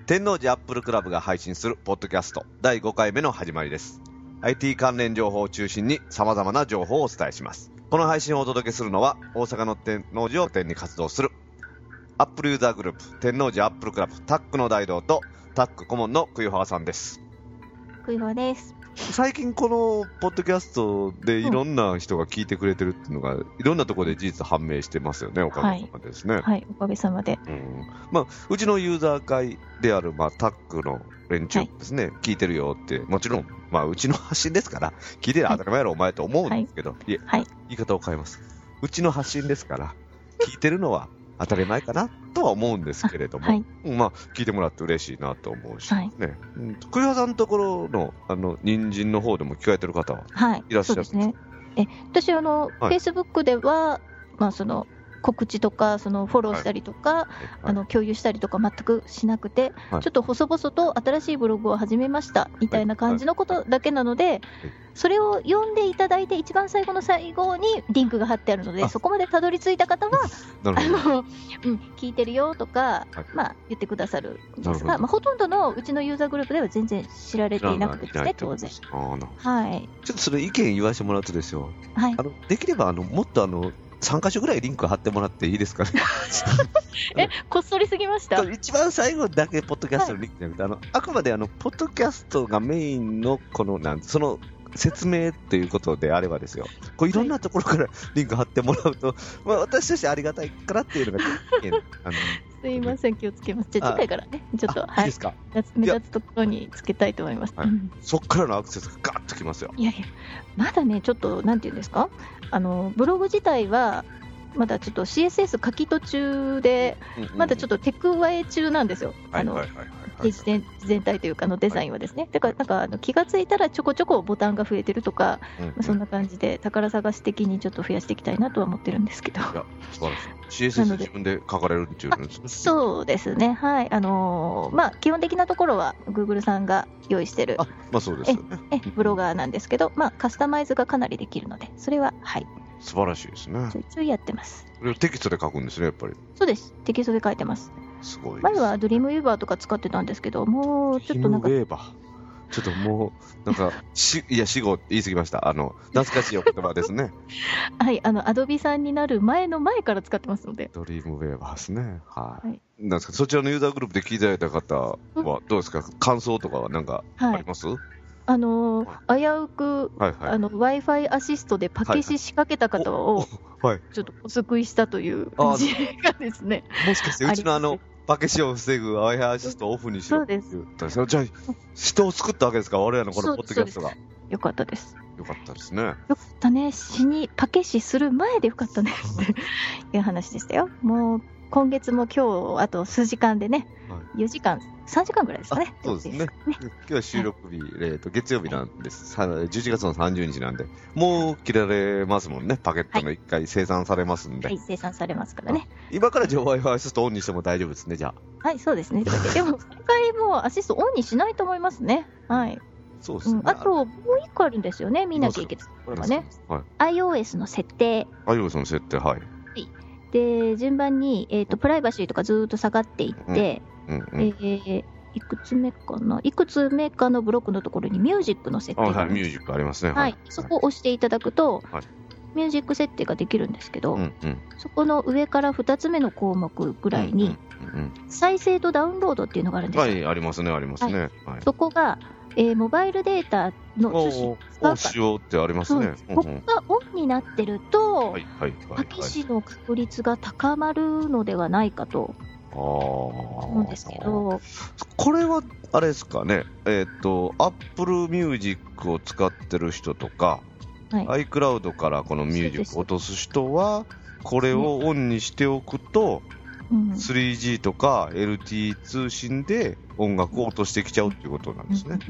天王寺アップルクラブが配信するポッドキャスト第5回目の始まりです。 IT 関連情報を中心に様々な情報をお伝えします。この配信をお届けするのは大阪の天王寺を拠点に活動するアップルユーザーグループ天王寺アップルクラブタックの大道とタック顧問の栗原さんです。 栗原です。 最近このポッドキャストでいろんな人が聞いてくれてるっていうのが、いろんなところで事実判明してますよね。おかげさまですね。 はい、おかげさまで。 うちのユーザー会である、タックの連中ですね、聞いてるよって、もちろん、うちの発信ですから、聞いてる当たり前やろ、お前と思うんですけど、言い方を変えます。うちの発信ですから、聞いてるのは当たり前かなとは思うんですけれども、聞いてもらって嬉しいなと思うし、栗原さんのところの人参の方でも聞かれてる方はいらっしゃるんですか？ そうですね。私Facebook では、その告知とかそのフォローしたりとか、共有したりとか全くしなくて、ちょっと細々と新しいブログを始めましたみたいな感じのことだけなので、それを読んでいただいて一番最後の最後にリンクが貼ってあるので、そこまでたどり着いた方は聞いてるよとか、言ってくださるんですが、ほとんどのうちのユーザーグループでは全然知られていなくてですね、当然。ちょっとそれ意見言わせてもらうとですよ、できればもっと3箇所ぐらいリンク貼ってもらっていいですかね。 こっそりすぎました。 一番最後だけポッドキャストのリンクじゃなくて、あくまでポッドキャストがメインのその説明ということであればですよ、いろんなところからリンク貼ってもらうと、私としてありがたいからっていうのがすいません、気をつけます。じゃあ次回からね、ちょっといいですか、 目立つところにつけたいと思います。 そっからのアクセスがガーッときますよ。 いやまだね、ちょっとなんていうんですか、ブログ自体はまだちょっと CSS 書き途中で、まだちょっとテクワエ中なんですよ。ページ全体というかデザインはですね。だから気がついたらちょこちょこボタンが増えてるとか、そんな感じで宝探し的にちょっと増やしていきたいなとは思ってるんですけど。 いや、素晴らしい。CSS 自分で書かれるっていうんですね。 そうですね。はい。基本的なところは Google さんが用意してるそうですよね。 ブロガーなんですけど、カスタマイズがかなりできるので、それは素晴らしいですね。 ちょいちょいやってます。 それをテキストで書くんですね、やっぱり。 そうです。テキストで書いてます。 すごいです。 前はドリームウェーバーとか使ってたんですけど、もうちょっとなんか。 ドリームウェーバー。ちょっともう、死後言い過ぎました。懐かしいお言葉ですね。 はい、アドビさんになる前から使ってますので。 ドリームウェーバーですね。なんですか、そちらのユーザーグループで聞いていただいた方はどうですか、感想とかは何かあります？ 危うく、Wi-Fi アシストでパケシ仕掛けた方を、ちょっとお救いしたという事例がですね。 もしかしてうちのパケシを防ぐ Wi-Fi アシストをオフにしろって言ったんですよ。じゃあ、人を救ったわけですか、我々のこのポッドキャストが。 よかったです。 よかったですね。よかったね。パケシする前でよかったねっていう話でしたよ。もう今月も今日あと数時間でね、4時間3時間ぐらいですかね。 そうですね。今日は収録日、月曜日なんです。11月の30日なんで、もう切られますもんね。パケットの1回生産されますんで。 生産されますからね。 今からWi-Fi アシストオンにしても大丈夫ですね、じゃあ。そうですね。でも今回もアシストオンにしないと思いますね。 そうですね。 あともう1個あるんですよね。見なきゃいけないところがね。iOS の設定。 iOS の設定、 で順番に、プライバシーとかずっと下がっていって、いくつ目かのブロックのところにミュージックの設定があるんです。 ミュージックありますね。 そこを押していただくと、ミュージック設定ができるんですけど、そこの上から2つ目の項目ぐらいに、再生とダウンロードっていうのがあるんですよ。 ありますね。 そこがモバイルデータの通信を使用ってありますね。 ここがオンになってると、パケシの確率が高まるのではないかと思うんですけど、 これはあれですかね、Apple Music を使ってる人とか、iCloud からこのミュージックを落とす人は、これをオンにしておくと、3G とか LTE 通信で音楽を落としてきちゃうっていうことなんですね。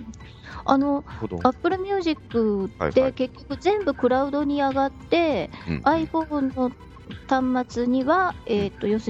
Apple Music って結局全部クラウドに上がって、iPhone の端末には、要するに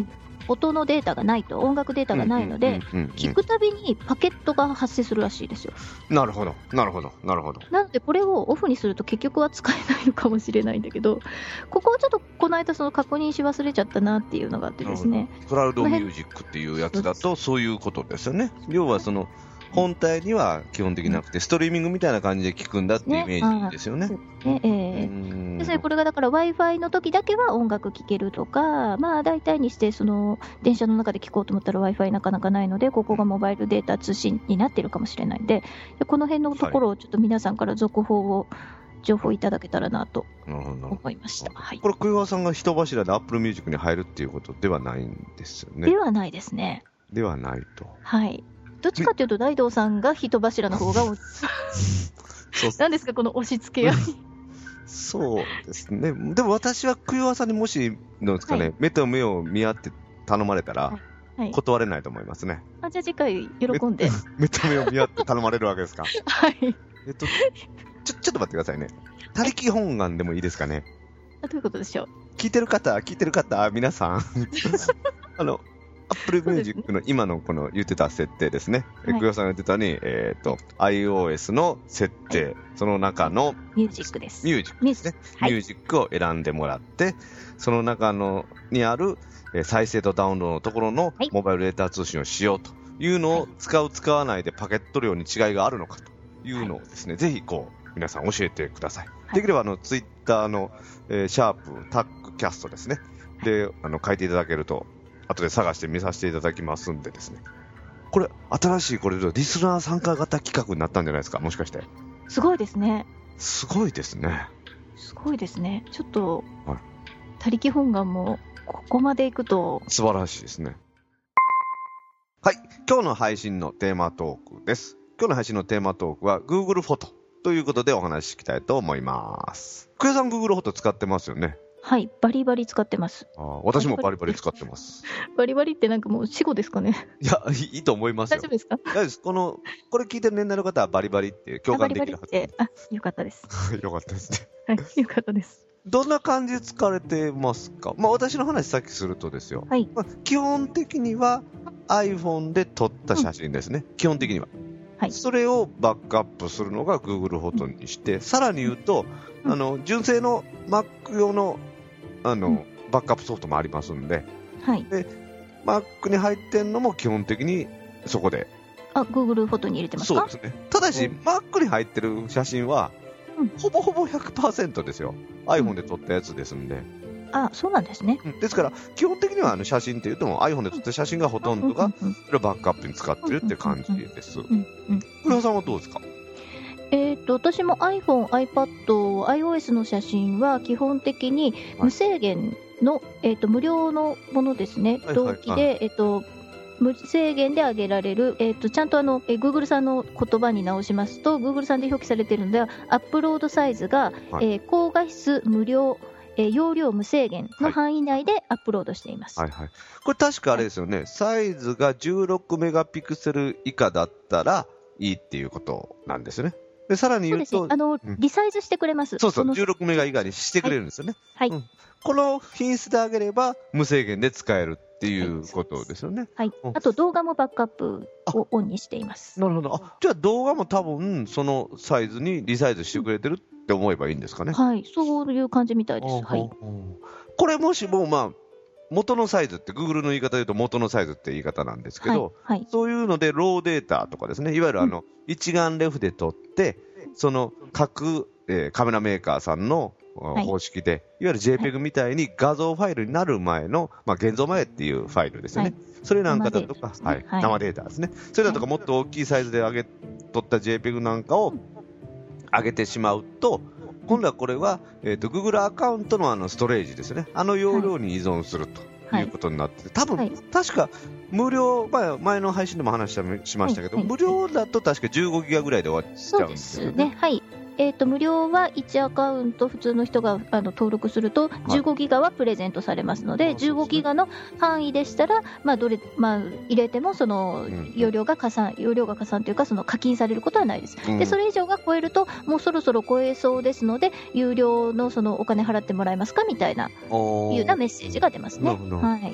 音のデータがないと、音楽データがないので、聞くたびにパケットが発生するらしいですよ。 なるほど、なるほど、なるほど。 なので、これをオフにすると結局は使えないのかもしれないんだけど、ここをちょっとこの間その確認し忘れちゃったなっていうのがあってですね。 クラウドミュージックっていうやつだとそういうことですよね。要はその本体には基本的になくて、ストリーミングみたいな感じで聞くんだっていうイメージですよね。 ですね、これがだから Wi-Fi の時だけは音楽聴けるとか、まあ大体にしてその電車の中で聴こうと思ったら Wi-Fi なかなかないので、ここがモバイルデータ通信になっているかもしれないんで、この辺のところをちょっと皆さんから続報を情報いただけたらなと思いました。はい、 これ、栗川さんが人柱で Apple Music に入るっていうことではないんですよね。 ではないですね。 ではないと。 はい。どっちかというと、大道さんが人柱の方が何ですか、この押し付け合い。 そうですね。でも私は栗川さんにもしのですかね、目と目を見合って頼まれたら、断れないと思いますね。 じゃあ次回喜んで。 目と目を見合って頼まれるわけですか。 はい。 ちょっと待ってくださいね。他力本願でもいいですかね。 どういうことでしょう。 聞いてる方、皆さん。Apple Music の今のこの言ってた設定ですね。栗川さんが言ってたように、iOS の設定、その中のミュージックです。 ミュージックですね。ミュージックを選んでもらって、その中にある再生とダウンロードのところのモバイルデータ通信をしようというのを使う使わないでパケット量に違いがあるのかというのをですね、ぜひ皆さん教えてください。できればツイッターのシャープタックキャストですね。で書いていただけると。後で探して見させていただきますんでですね。これ、新しいこれリスナー参加型企画になったんじゃないですか、もしかして。 すごいですね。 すごいですね。 すごいですね。ちょっと、他力本願もここまでいくと。 素晴らしいですね。はい。今日の配信のテーマトークです。今日の配信のテーマトークは Google フォトということでお話ししたいと思います。栗川さん Google フォト使ってますよね。 はい、バリバリ使ってます。 私もバリバリ使ってます。 バリバリってなんかもう死語ですかね。 いや、いいと思いますよ。 大丈夫ですか？ 大丈夫です。これ聞いてる年代の方はバリバリって共感できるはずです。 よかったです。 よかったですね。 はい、よかったです。 どんな感じで使われてますか？私の話さっきするとですよ。基本的には iPhone で撮った写真ですね。基本的には。それをバックアップするのが Google フォトにして、さらに言うと、純正の Mac 用のバックアップソフトもありますんで、で Mac に入ってるのも基本的にそこで。 Google フォトに入れてますか？ そうですね。ただし、Mac に入ってる写真は、ほぼほぼ 100% ですよ。iPhone で撮ったやつですんで。 そうなんですね。 ですから、基本的には写真っていうとも iPhone で撮った写真がほとんどが、それをバックアップに使ってるって感じです。栗川さんはどうですか？ 私も iPhone、iPad、iOS の写真は基本的に無制限の、無料のものですね。同期で、無制限で上げられる、ちゃんとGoogle さんの言葉に直しますと、Google さんで表記されているのでは、アップロードサイズが、高画質無料、容量無制限の範囲内でアップロードしています。これ確かあれですよね。サイズが16メガピクセル以下だったらいいっていうことなんですよね。でさらに言うと、 リサイズしてくれます。 そうそう、16メガ以下にしてくれるんですよね。この品質で上げれば無制限で使えるっていうことですよね。 あと動画もバックアップをオンにしています。 なるほど。じゃあ動画も多分そのサイズにリサイズしてくれてるって思えばいいんですかね。 そういう感じみたいです。 これもしも元のサイズって Google の言い方で言うと元のサイズって言い方なんですけど、そういうのでローデータとかですね、いわゆる一眼レフで撮ってその各、カメラメーカーさんの方式で、いわゆる JPEG みたいに画像ファイルになる前の、現像前っていうファイルですよね。それなんかだとか、生データですね。それだとかもっと大きいサイズで撮った JPEG なんかを上げてしまうと、今度はこれは、Google アカウントのストレージですね。容量に依存するということになってて、多分、確か無料、前の配信でも話しましたけど、無料だと確か15ギガぐらいで終わっちゃうんですよね。 無料は1アカウント普通の人が登録すると15ギガはプレゼントされますので、15ギガの範囲でしたら、入れてもその容量が加算というか、その課金されることはないです。でそれ以上が超えるともうそろそろ超えそうですので、有料のそのお金払ってもらえますかみたいないうようなメッセージが出ますね。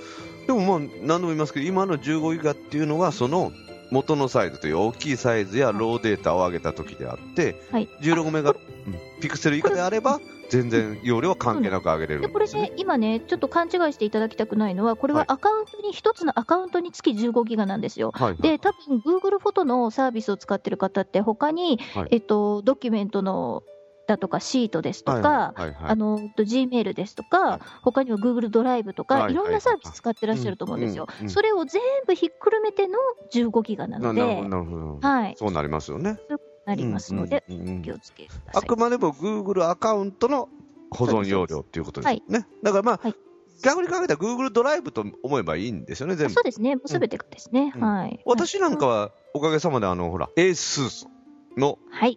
でもまあ何度も言いますけど、今の15ギガっていうのはその元のサイズという大きいサイズやローデータを上げた時であって、はい、16メガピクセル以下であれば全然容量は関係なく上げれるんです、ね、 これね、今ね、ちょっと勘違いしていただきたくないのは、これはアカウントに、1つのアカウントにつき15ギガなんですよ。はいはい、で、多分 Google フォトのサービスを使ってる方って、他に、はい、ドキュメントのだとかシートですとか、Gmail ですとか、他には Google ドライブとか、いろんなサービス使ってらっしゃると思うんですよ。それを全部ひっくるめての15ギガなので、 はい、そうなりますよね。 なりますので、気をつけてください。 あくまでも Google アカウントの保存容量っていうことですね。はい、だからまあ、はい、逆に考えたら Google ドライブと思えばいいんですよね、全部。 そうですね、すべてですね。はい。 私なんかは、おかげさまでほら、ASUS の、 はい。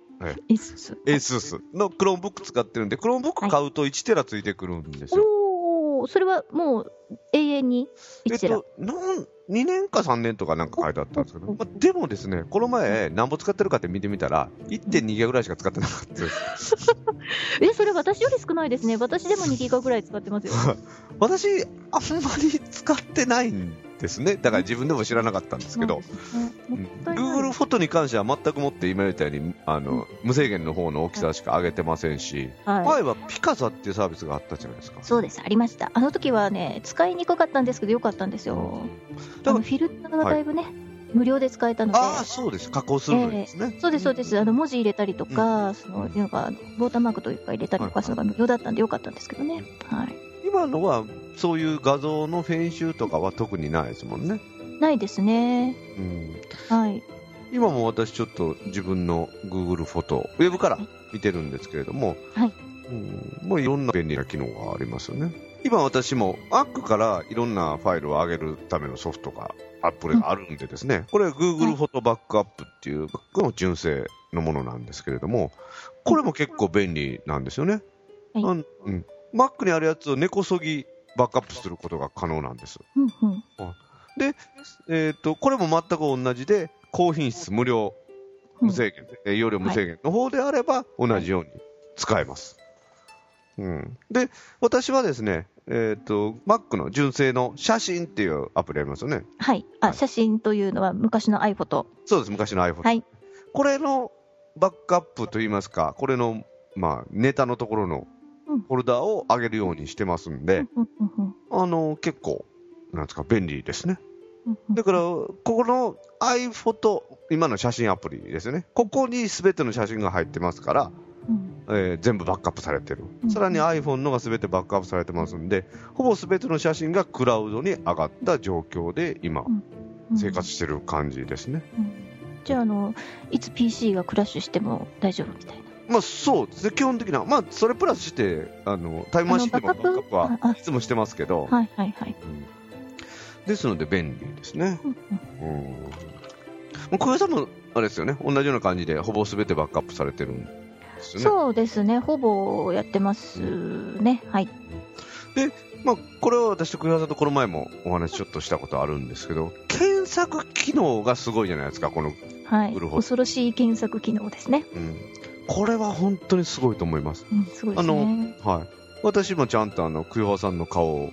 ASUS の Chromebook 使ってるんで、Chromebook 買うと1テラついてくるんですよ。 おー、それはもう永遠に1テラ。 2年か3年とかなんか書いてあったんですけど、でもですね、この前、何本使ってるかって見てみたら、1.2 ギガぐらいしか使ってなかったです。 それ私より少ないですね。私でも2ギガぐらい使ってますよ。 私、あんまり使ってないんですね。だから自分でも知らなかったんですけど、Google フォトに関しては全くもって今言ったように無制限の方の大きさしか上げてませんし、前はピカサっていうサービスがあったじゃないですか。 そうです、ありました。あの時はね、使いにくかったんですけど、よかったんですよ。フィルターがだいぶね、無料で使えたので。 ああ、そうです。加工するんですね。 そうです、そうです。文字入れたりとか、なんか、ウォーターマークというか入れたりとかするのが無料だったんでよかったんですけどね。はい。 今のは、そういう画像の編集とかは特にないですもんね。 ないですね。はい。 今も私ちょっと自分の Google フォト、ウェブから見てるんですけれども、はい。もういろんな便利な機能がありますよね。今私も Mac からいろんなファイルを上げるためのソフトがアプリがあるんでですね、これ Google フォトバックアップっていうバックの純正のものなんですけれども、これも結構便利なんですよね。Mac にあるやつを根こそぎバックアップすることが可能なんです。で、これも全く同じで高品質無料無制限、容量無制限の方であれば同じように使えます。で、私はですね、Mac の純正の写真っていうアプリありますよね。 はい。写真というのは昔の iPhoto。 そうです、昔の iPhoto。 はい。 これのバックアップといいますか、これの、ネタのところのフォルダを上げるようにしてますんで、結構、なんですか、便利ですね。だから、ここの iPhoto、今の写真アプリですよね。ここに全ての写真が入ってますから、全部バックアップされてる。さらに iPhone のが全てバックアップされてますんで、ほぼ全ての写真がクラウドに上がった状況で今、生活してる感じですね。 じゃあ、いつ PC がクラッシュしても大丈夫みたいな。 そうですね、基本的な。それプラスして、タイムマシンでもバックアップはいつもしてますけど、ですので便利ですね。小林さんも、あれですよね、同じような感じで、ほぼ全てバックアップされてるんですよね。 そうですね、ほぼやってますね。はい。 で、これは私と小林さんとこの前もお話ちょっとしたことあるんですけど、検索機能がすごいじゃないですか、この恐ろしい検索機能ですね。 これは本当にすごいと思います。 すごいですね。 私もちゃんと久代さんの顔を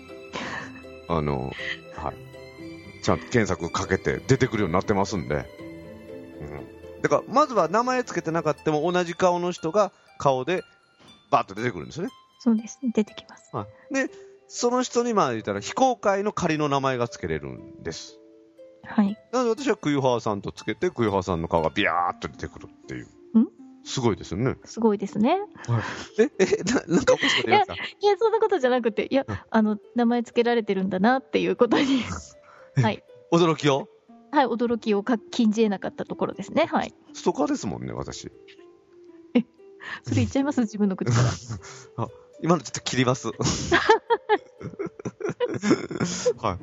ちゃんと検索かけて出てくるようになってますんで、だからまずは名前つけてなかったも同じ顔の人が顔でバーッと出てくるんですよね。 そうですね、出てきます。 で、その人に言ったら非公開の仮の名前がつけれるんです。 はい。 なので私はクユハーさんとつけて、クユハーさんの顔がビヤーッと出てくるっていう。すごいですよね。 すごいですね。 なんかおかしくないですか？ いや、そんなことじゃなくて、名前つけられてるんだなっていうことに、はい。 驚きを驚きを禁じ得なかったところですね。はい。 ストーカーですもんね、私。 それ言っちゃいます自分の口から。 今のちょっと切ります。はい。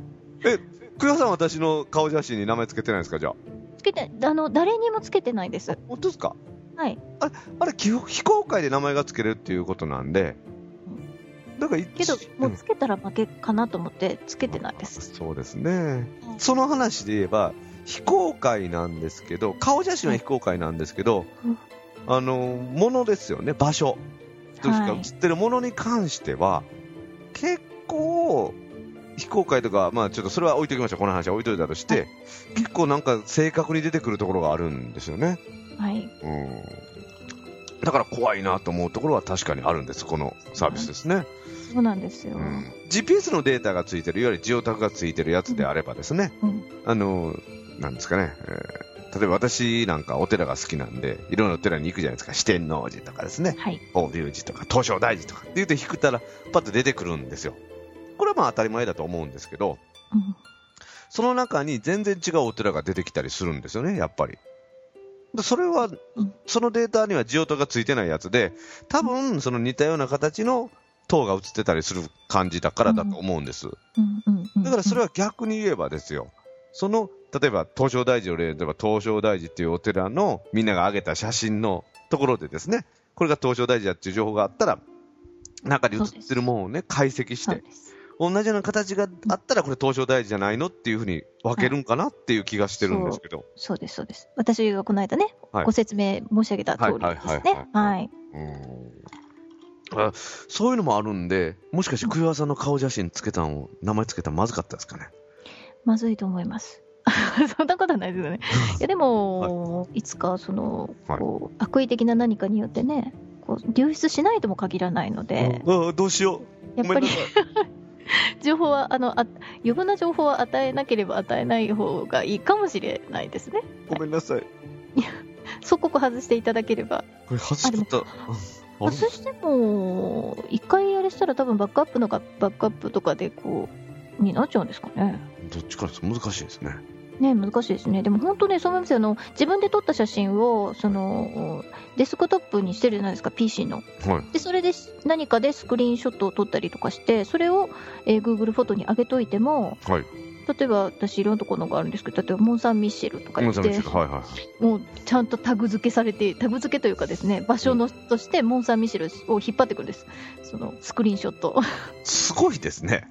クヨさんは私の顔写真に名前つけてないですか？じゃあ。 つけて、誰にもつけてないです。 本当ですか？ はい。 あれ非公開で名前がつけるっていうことなんで、だからけどもうつけたら負けかなと思ってつけてないです。 そうですね。その話で言えば非公開なんですけど、顔写真は非公開なんですけど、ものですよね、場所としか写ってるものに関しては、結構非公開とか、まあちょっとそれは置いときましょう。この話は置いといたとして、結構なんか正確に出てくるところがあるんですよね。 はい。 だから怖いなと思うところは確かにあるんです、このサービスですね。 そうなんですよ。 GPS のデータがついてる、いわゆるジオタグがついてるやつであればですね、なんですかね、例えば私なんかお寺が好きなんで、いろんなお寺に行くじゃないですか。四天王寺とかですね、法隆寺とか東照大寺とかって言って引くたらパッと出てくるんですよ。これはまあ当たり前だと思うんですけど、その中に全然違うお寺が出てきたりするんですよね、やっぱり。それは、そのデータにはジオタグがついてないやつで、多分その似たような形の塔が映ってたりする感じだからだと思うんです。だからそれは逆に言えばですよ、例えば東照大寺を例えば東照大寺っていうお寺のみんなが上げた写真のところでですね、これが東照大寺だっていう情報があったら、中に写ってるものをね、解析して、同じような形があったらこれ東照大寺じゃないのっていうふうに分けるんかなっていう気がしてるんですけど。 そうです、そうです。私がこの間ね、ご説明申し上げた通りですね。はい。 そういうのもあるんで、もしかして栗原さんの顔写真名前つけたのまずかったですかね。 まずいと思います。そんなことはないですよね。いやでも、いつかこう悪意的な何かによってね、流出しないとも限らないので。 どうしよう。やっぱり情報は余分な情報は与えなければ与えない方がいいかもしれないですね。 ごめんなさい。 即刻外していただければ。 これ外しても一回あれしたら多分バックアップとかでになっちゃうんですかね。 どっちかです難しいですね。 難しいですね。でも本当ね、そう思いますよ。自分で撮った写真をデスクトップにしてるじゃないですか、 PC の、でそれで何かでスクリーンショットを撮ったりとかして、それを、Google フォトに上げといても、例えば私いろんなところがあるんですけど、例えばモン・サン・ミッシェルとか言って、もうちゃんとタグ付けされて、タグ付けというかですね、場所としてモン・サン・ミッシェルを引っ張ってくるんです、そのスクリーンショット。 すごいですね。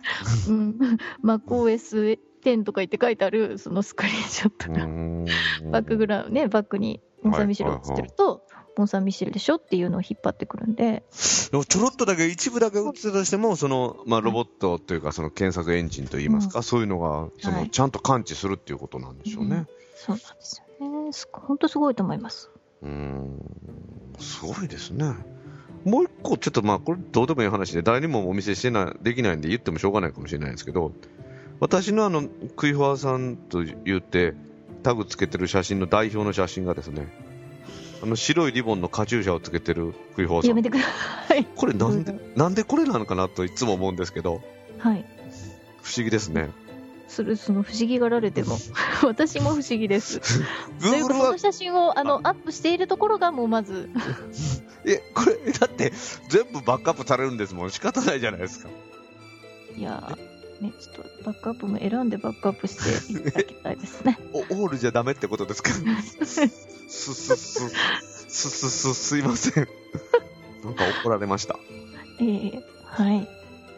MacOS 10とか言って書いてあるそのスクリーンショットがバックグラウンドね、バックにモン・サン・ミッシェルを映ってると、モン・サン・ミッシェルでしょっていうのを引っ張ってくるんで、 ちょろっとだけ一部だけ映ってたとしても、ロボットというかその検索エンジンといいますか、そういうのがちゃんと感知するっていうことなんでしょうね。 そうなんですよね。本当すごいと思います。 すごいですね。もう一個ちょっとこれどうでもいい話で、誰にもお見せできないんで言ってもしょうがないかもしれないですけど、私のクイファーさんと言ってタグつけてる写真の代表の写真がですね、白いリボンのカチューシャをつけてるクイファーさん。 やめてください。 これなんでこれなのかなといつも思うんですけど、不思議ですね。 その不思議がられても私も不思議です。Google はこの写真をアップしているところがもうまずこれだって全部バックアップされるんですもん。仕方ないじゃないですか。 いやね、ちょっとバックアップも選んでバックアップしていただきたいですね。 オールじゃダメってことですか？すいません。なんか怒られました。 はい。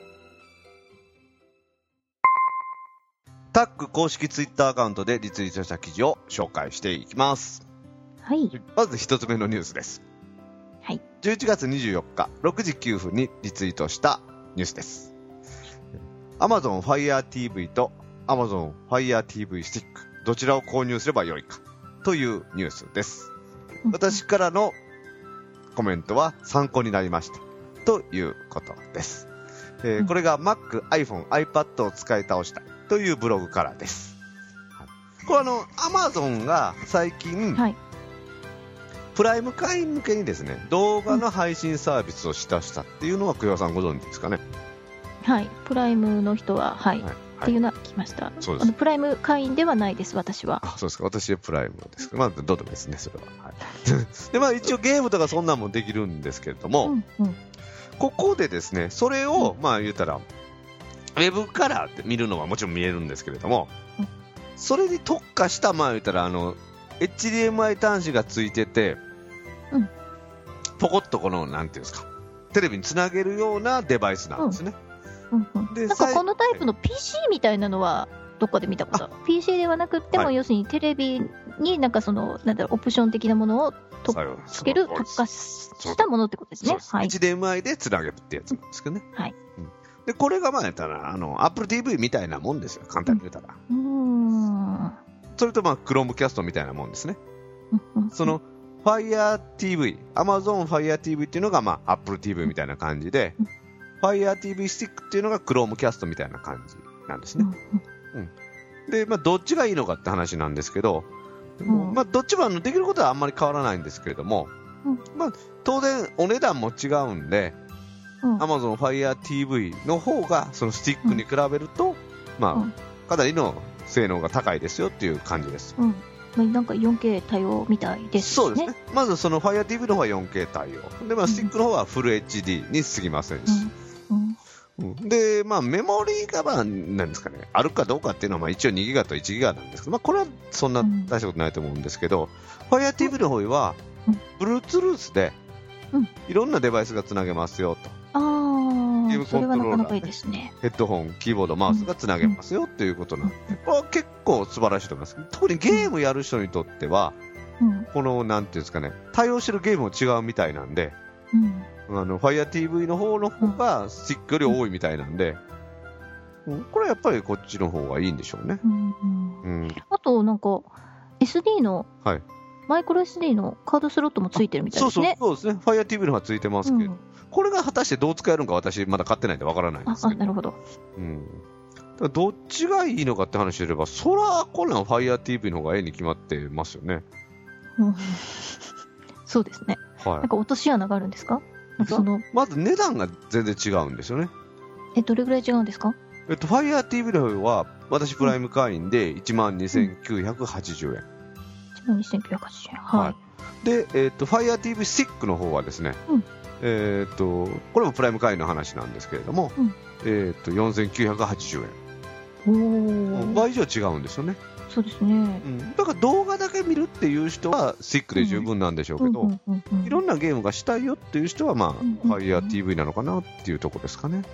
タッグ公式ツイッターアカウントでリツイートした記事を紹介していきます。 はい。 まず一つ目のニュースです。 はい。 11月24日6時9分にリツイートしたニュースです。Amazon Fire TV と Amazon Fire TV Stick どちらを購入すればよいかというニュースです。私からのコメントは参考になりましたということです。これが Mac、iPhone、iPad を使い倒したというブログからです。これAmazon が最近、プライム会員向けにですね、動画の配信サービスをしたっていうのは、久代さんご存知ですかね？ はい、プライムの人は、っていうのは聞きました。そうです。プライム会員ではないです、私は。 そうですか、私はプライムですけど、どうでもですね、それは。で、一応ゲームとかそんなんもできるんですけれども、ここでですね、それを、言ったら、ウェブから見るのはもちろん見えるんですけれども、それに特化した、言ったら、HDMI 端子がついてて、ポコッとなんていうんですか、テレビにつなげるようなデバイスなんですね。 なんかこのタイプの PC みたいなのはどっかで見たことある。PC ではなくても、要するにテレビになんかオプション的なものをつける特化したものってことですね。 HDMI でつなげるってやつなんですけどね。 で、これがまあ言ったら、Apple TV みたいなもんですよ、簡単に言うたら。それとまあ、Chromecast みたいなもんですね。その、Fire TV、Amazon Fire TV っていうのがまあ、Apple TV みたいな感じで、Fire TV Stick っていうのが Chromecast みたいな感じなんですね。で、まあ、どっちがいいのかって話なんですけど、まあ、どっちもできることはあんまり変わらないんですけれども、まあ、当然お値段も違うんで、Amazon Fire TV の方がそのスティックに比べると、まあ、かなりの性能が高いですよっていう感じです。 なんか 4K 対応みたいですね。 そうですね。まずその Fire TV の方は 4K 対応。で、まあ、スティックの方はフル HD に過ぎませんし。で、まあ、メモリーが、まあ、なんですかね、あるかどうかっていうのは、まあ、一応2ギガと1ギガなんですけど、まあ、これはそんな大したことないと思うんですけど、Fire TV の方は、Bluetooth で、いろんなデバイスがつなげますよと。ゲームコントローラー、ヘッドホン、キーボード、マウスがつなげますよということなんで、これは結構素晴らしいと思います。特にゲームやる人にとっては、この、なんていうんですかね、対応してるゲームも違うみたいなんで、Fire TV の方がスティックより多いみたいなんで、これはやっぱりこっちの方がいいんでしょうね。 あと、なんか、SD の、マイクロ SD のカードスロットもついてるみたいですね。 そうですね。Fire TV の方がついてますけど、これが果たしてどう使えるのか私まだ買ってないんでわからないんですけど。 なるほど。 どっちがいいのかって話でれば、そらこんなん Fire TV の方がええに決まってますよね。 そうですね。なんか落とし穴があるんですか？ まず値段が全然違うんですよね。 どれぐらい違うんですか ？Fire TV の方は、私プライム会員で12,980円。 12,980円。はい。 で、Fire TV Stick の方はですね、これもプライム会員の話なんですけれども、4,980円。倍以上違うんですよね。 そうですね。 だから動画だけ見るっていう人はスティックで十分なんでしょうけど、いろんなゲームがしたいよっていう人は、まあ、Fire TV なのかなっていうところですかね。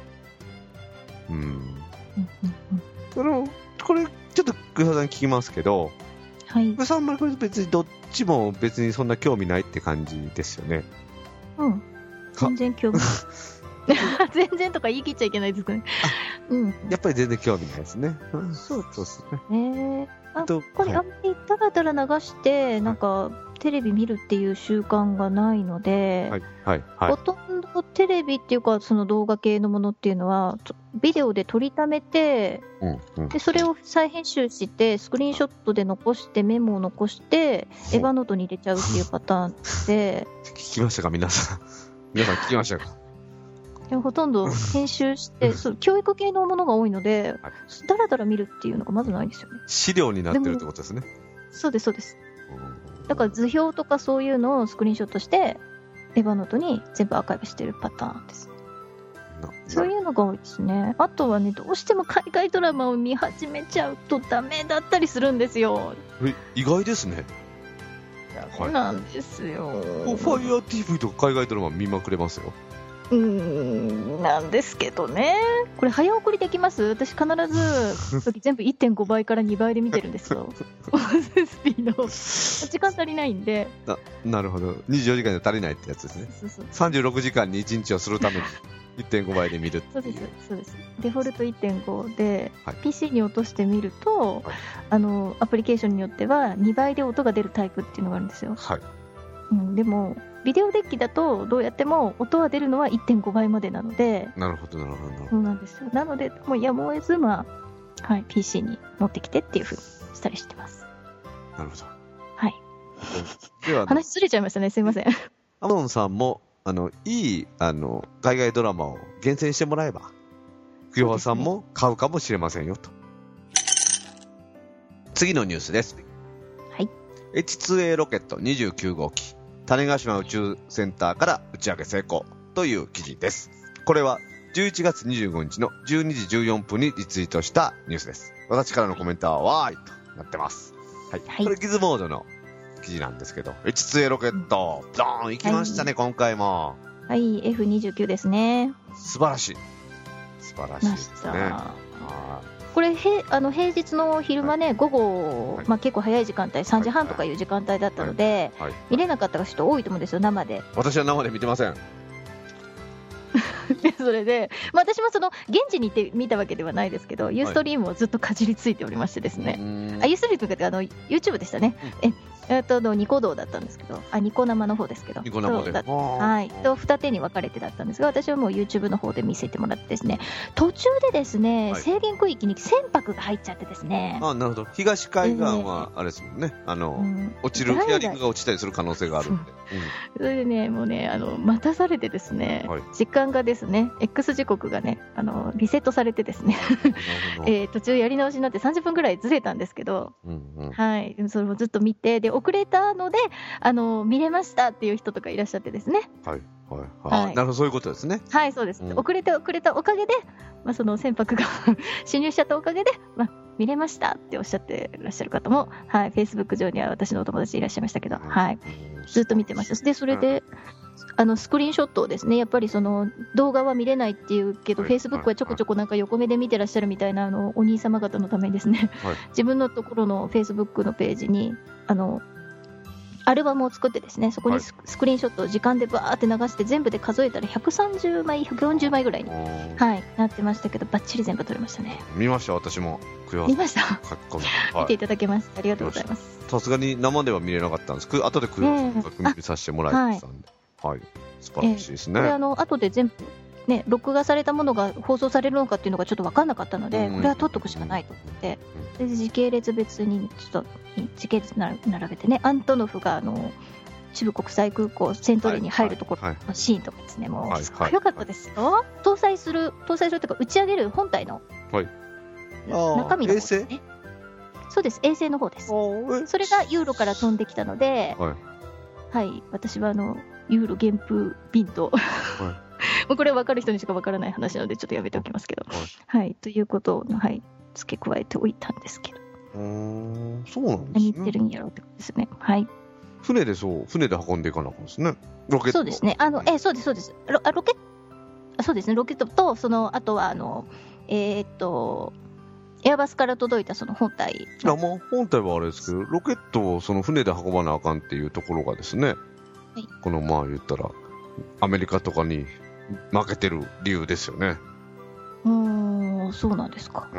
これ、ちょっとグハさん聞きますけど、グハさんあんまりこれ別にどっちも別にそんな興味ないって感じですよね。 全然興味ない。全然とか言い切っちゃいけないですかね。 やっぱり全然興味ないですね。 そうですね。これあんまりダラダラ流して、なんか、テレビ見るっていう習慣がないので、ほとんどテレビっていうか、その動画系のものっていうのは、ビデオで撮りためて、で、それを再編集して、スクリーンショットで残して、メモを残して、エヴァノートに入れちゃうっていうパターンで。 聞きましたか、皆さん。皆さん聞きましたか？ ほとんど編集して教育系のものが多いので、だらだら見るっていうのがまずないですよね。 資料になってるってことですね。 そうです、そうです。だから図表とかそういうのをスクリーンショットして、エヴァノートに全部アーカイブしてるパターンです。そういうのが多いですね。あとはね、どうしても海外ドラマを見始めちゃうとダメだったりするんですよ。 意外ですね。 そうなんですよ。 Fire TV とか海外ドラマ見まくれますよ。 なんですけどね。これ早送りできます？私必ず全部 1.5 倍から2倍で見てるんですよ。スピード時間足りないんで。 なるほど。24時間で足りないってやつですね。36時間に1日をするために 1.5 倍で見る。 そうです、そうです。デフォルト 1.5 で、PC に落としてみると、アプリケーションによっては2倍で音が出るタイプっていうのがあるんですよ。でもビデオデッキだとどうやっても音は出るのは 1.5 倍までなので。 なるほど、なるほど。 そうなんですよ。なのでもうやむを得ず、PC に持ってきてっていう風にしたりしてます。 なるほど。 では話ずれちゃいましたね。すいません。 Amazon さんもいい海外ドラマを厳選してもらえば、クヨハさんも買うかもしれませんよと。次のニュースです。H2A ロケット29号機、種子島宇宙センターから打ち上げ成功という記事です。これは11月25日の12時14分にリツイートしたニュースです。私からのコメントはわーいとなってます。これギズモードの記事なんですけど、H2A ロケット、ドーン行きましたね、今回も。 F29 ですね。 素晴らしい。素晴らしいですね。 これ平日の昼間ね、午後、結構早い時間帯、3時半とかいう時間帯だったので、見れなかった人多いと思うんですよ、生で。 私は生で見てません。 でそれで、私もその現地に行って見たわけではないですけど、ユーストリームをずっとかじりついておりましてですね、ユーストリームがYouTube でしたね、ニコ動だったんですけど、ニコ生の方ですけど、 ニコ生で、 はい、と二手に分かれてだったんですが、私はもう YouTube の方で見せてもらってですね、途中でですね、制限区域に船舶が入っちゃってですね。 なるほど。東海岸はあれですもんね、落ちるヒアリングが落ちたりする可能性があるんで。 それでね、もうね、待たされてですね、時間がですね、X 時刻がね、リセットされてですね、途中やり直しになって30分ぐらいずれたんですけど、はい、それをずっと見て、で、遅れたので、見れましたっていう人とかいらっしゃってですね。 なるほど、そういうことですね。 はい、そうです。遅れたおかげで、その船舶が侵入しちゃったおかげで、見れましたっておっしゃっていらっしゃる方も、はい、Facebook 上には私のお友達いらっしゃいましたけど、はい、ずっと見てました。で、それで、スクリーンショットをですね、やっぱりその動画は見れないっていうけど、Facebook はちょこちょこなんか横目で見てらっしゃるみたいなお兄様方のためにですね、自分のところの Facebook のページに、アルバムを作ってですね、そこにスクリーンショットを時間でバーって流して、全部で数えたら130枚、140枚ぐらいに、はい、なってましたけど、バッチリ全部撮れましたね。 見ました、私も。 見ました。見ていただけました。ありがとうございます。 さすがに生では見れなかったんですけど、後で確認させてもらいましたんで、はい、素晴らしいですね。 これ後で全部ね、録画されたものが放送されるのかっていうのがちょっと分かんなかったので、これは撮っとくしかないと思って、で時系列別にちょっと時系列並べてね、アントノフが中部国際空港セントレーに入るところのシーンとかですね、もうすごい良かったですよ。搭載するというか打ち上げる本体の中身の方ですね。そうです、衛星の方です。それがユーロから飛んできたので、はい、私はユーロ原風便ともうこれは分かる人にしか分からない話なのでちょっとやめておきますけど、はい、ということを、はい、付け加えておいたんですけど、 そうなんですね。 何言ってるんやろうってことですね。はい。 船で運んでいかなかったですね。ロケット。 そうですね。そうですそうです。そうですね。ロケットとあとはエアバスから届いたその本体。 本体はあれですけど、ロケットをその船で運ばなあかんっていうところがですね、この言ったらアメリカとかに負けてる理由ですよね。 そうなんですか。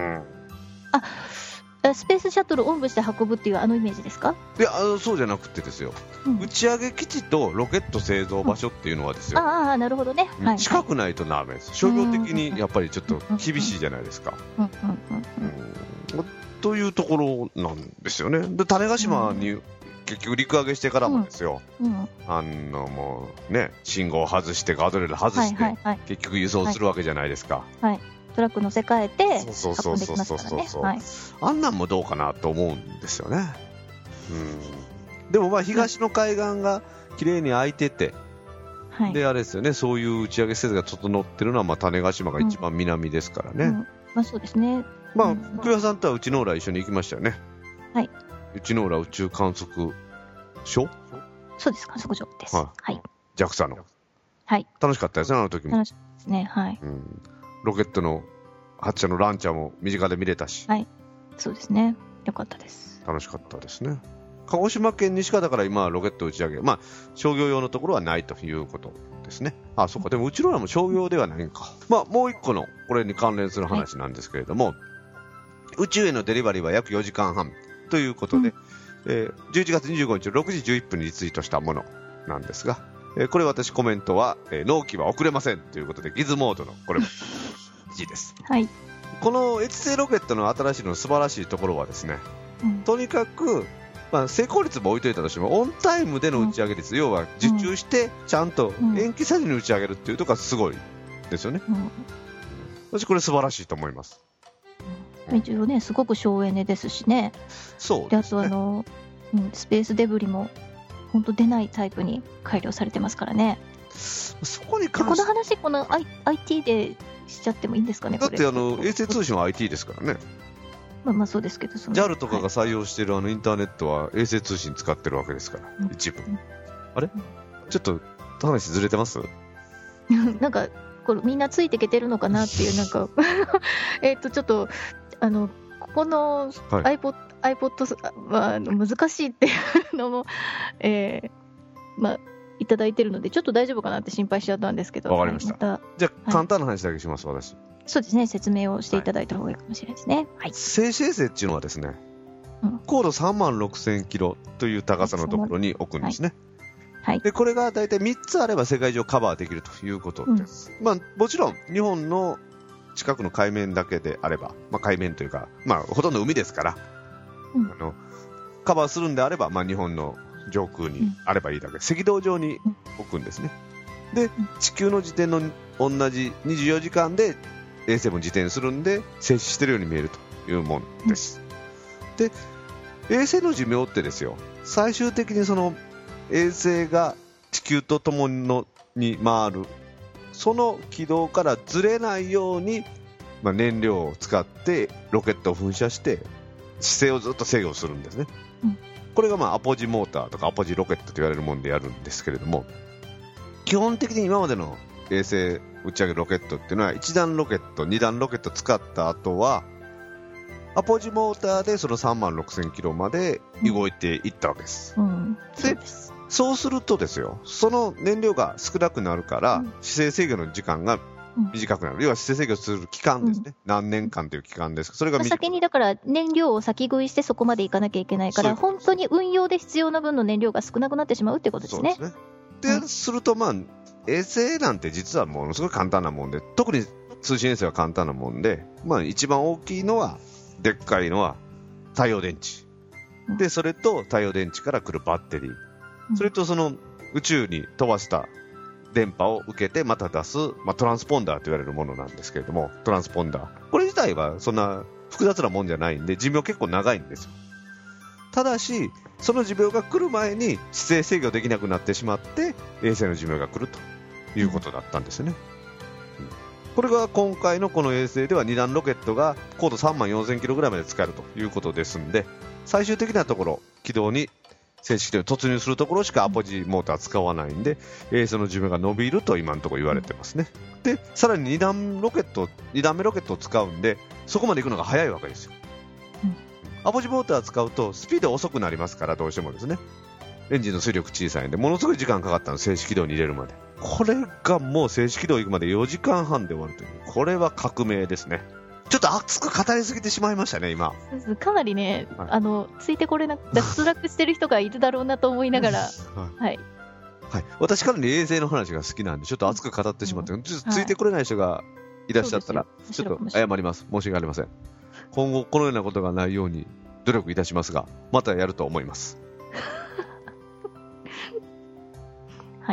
スペースシャトルをおんぶして運ぶっていうイメージですか？ いや、そうじゃなくてですよ、打ち上げ基地とロケット製造場所っていうのはですよ、 なるほどね、 近くないとダメです。商業的にやっぱりちょっと厳しいじゃないですか。というところなんですよね。で、種子島に結局陸揚げしてからもですよ、もうね、信号を外してガードレール外して、結局輸送するわけじゃないですか。 トラック乗せ替えて運んできますからね。 あんなんもどうかなと思うんですよね。でも東の海岸が綺麗に空いてて、であれですよね、そういう打ち上げ施設が整ってるのは種子島が一番南ですからね。 そうですね。 栗原さんとは内之浦一緒に行きましたよね。 はい。 内之浦宇宙観測所？ そうです、観測所です。はい。 JAXA の。 はい。 楽しかったですね、あの時も。 楽しかったですね。はい。 ロケットの発射のランチャーも身近で見れたし。 はい。そうですね。よかったです。 楽しかったですね。鹿児島県西方から今ロケット打ち上げ、商業用のところはないということですね。そうか。でもうちのらも商業ではないんか。もう一個のこれに関連する話なんですけれども、宇宙へのデリバリーは約4時間半ということで、11月25日6時11分にリツイートしたものなんですが、これ私コメントは、納期は遅れませんということで、ギズモードのこれも記事です。 はい。 この越星ロケットの新しいの素晴らしいところはですね、とにかく、成功率も置いといたとしてもオンタイムでの打ち上げ率、要は受注してちゃんと延期せずに打ち上げるっていうところがすごいですよね。私これ素晴らしいと思います。 一応ね、すごく省エネですしね。 そうですね。 で、あとスペースデブリも本当出ないタイプに改良されてますからね。 そこに関してこの話、IT でしちゃってもいいんですかね。 だって衛星通信は IT ですからね。 そうですけど、 JAL とかが採用しているインターネットは衛星通信使ってるわけですから、一部。あれちょっと話ずれてます？ なんかこれみんなついていけてるのかなっていう、なんかちょっとここの iPod は難しいっていうのも、 いただいてるので、ちょっと大丈夫かなって心配しちゃったんですけど。 わかりました。じゃあ、簡単な話だけします、私。 そうですね、説明をしていただいた方がいいかもしれないですね。はい。 静止衛星っていうのはですね、高度36,000キロという高さのところに置くんですね。 はい。 で、これが大体3つあれば世界中をカバーできるということです。まあ、もちろん、日本の近くの海面だけであれば、まあ、海面というか、まあ、ほとんど海ですから、カバーするんであれば、まあ、日本の上空にあればいいだけ、赤道上に置くんですね。で、地球の自転の同じ24時間で衛星も自転するんで、静止してるように見えるというもんです。で、衛星の寿命ってですよ、最終的にその衛星が地球と共に回る、その軌道からずれないように、まあ、燃料を使ってロケットを噴射して姿勢をずっと制御するんですね。これがまあアポジモーターとかアポジロケットと言われるものでやるんですけれども、基本的に今までの衛星打ち上げロケットっていうのは1段ロケット2段ロケット使った後はアポジモーターでその36,000キロまで動いていったわけです。で、そうするとですよ、その燃料が少なくなるから姿勢制御の時間が短くなる。要は姿勢制御する期間ですね。何年間という期間です。それが先にだから燃料を先食いしてそこまでいかなきゃいけないから、本当に運用で必要な分の燃料が少なくなってしまうってことですね。 そうですね。で、するとまあ衛星なんて実はものすごい簡単なもんで、特に通信衛星は簡単なもんで、まあ一番大きいのはでっかいのは太陽電池で、それと太陽電池から来るバッテリー、それとその宇宙に飛ばした電波を受けてまた出す、まあ、トランスポンダーと言われるものなんですけれども、トランスポンダー、これ自体はそんな複雑なもんじゃないんで寿命結構長いんですよ。ただしその寿命が来る前に姿勢制御できなくなってしまって衛星の寿命が来るということだったんですね。これが今回のこの衛星では2段ロケットが高度34,000キロぐらいまで使えるということですんで、最終的なところ軌道に正式に突入するところしかアポジモーター使わないんで、衛星の寿命が伸びると今のところ言われてますね。で、さらに2段目ロケットを使うんで、そこまで行くのが早いわけですよ。アポジモーターを使うとスピード遅くなりますから、どうしてもですね。エンジンの推力小さいんで、ものすごい時間かかったの、静止軌道に入れるまで。これがもう静止軌道行くまで4時間半で終わるという、これは革命ですね。ちょっと熱く語りすぎてしまいましたね、今。 かなりね、ついてこれなくて、脱落してる人がいるだろうなと思いながら、はい。 はい、私からの衛星の話が好きなんで、ちょっと熱く語ってしまって、ついてこれない人がいらっしゃったら、ちょっと謝ります。申し訳ありません。今後、このようなことがないように努力いたしますが、またやると思います。 はい。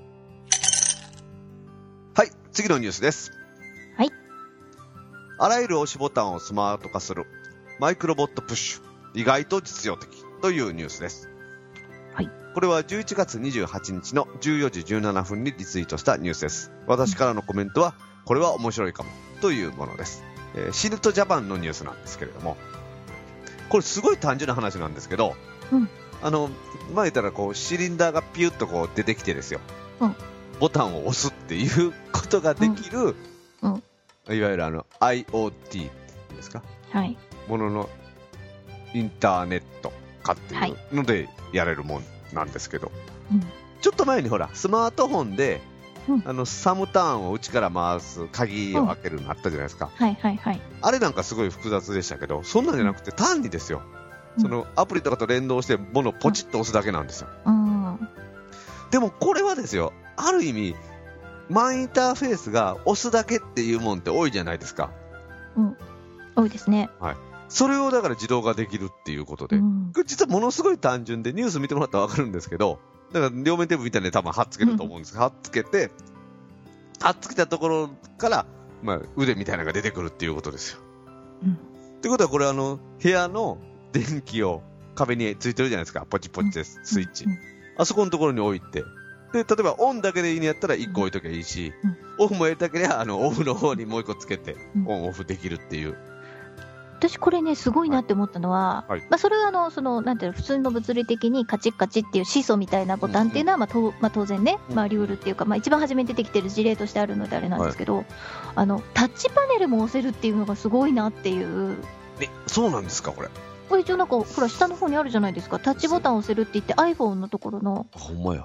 はい、次のニュースです。 はい。 あらゆる押しボタンをスマート化するマイクロボットプッシュ、意外と実用的というニュースです。 はい。 これは11月28日の14時17分にリツイートしたニュースです。私からのコメントは、これは面白いかもというものです。シルトジャパンのニュースなんですけれども、これすごい単純な話なんですけど、前言ったらこうシリンダーがピュッとこう出てきてですよ、ボタンを押すっていうことができる、いわゆるIoT ですか、もののインターネット化っていうのでやれるもんなんですけど、ちょっと前にほらスマートフォンで、サムターンを内から回す鍵を開けるのあったじゃないですか、あれなんかすごい複雑でしたけど、そんなんじゃなくて単にですよ、そのアプリとかと連動して物をポチッと押すだけなんですよ。でもこれはですよ、ある意味マインターフェースが押すだけっていうもんって多いじゃないですか。 多いですね。 はい。それをだから自動化できるっていうことで、これ実はものすごい単純で、ニュース見てもらったら分かるんですけど、だから両面テープみたいに多分貼っつけると思うんですけど、貼っつけたところから、腕みたいなのが出てくるっていうことですよ。ってことはこれ部屋の電気を壁についてるじゃないですか、ポチポチです、スイッチ。あそこのところに置いて、で、例えばオンだけでいいんやったら1個置いときゃいいし、オフもやりたければオフの方にもう1個つけて、オンオフできるっていう。 私これねすごいなって思ったのは、それはなんていうの、普通の物理的にカチッカチッっていうシソみたいなボタンっていうのは当然ね、ルールっていうか、一番初めに出てきてる事例としてあるのであれなんですけど、タッチパネルも押せるっていうのがすごいなっていう。 そうなんですか、これ。 これ一応なんかほら下の方にあるじゃないですか、タッチボタンを押せるって言って iPhone のところの。 ほんまや。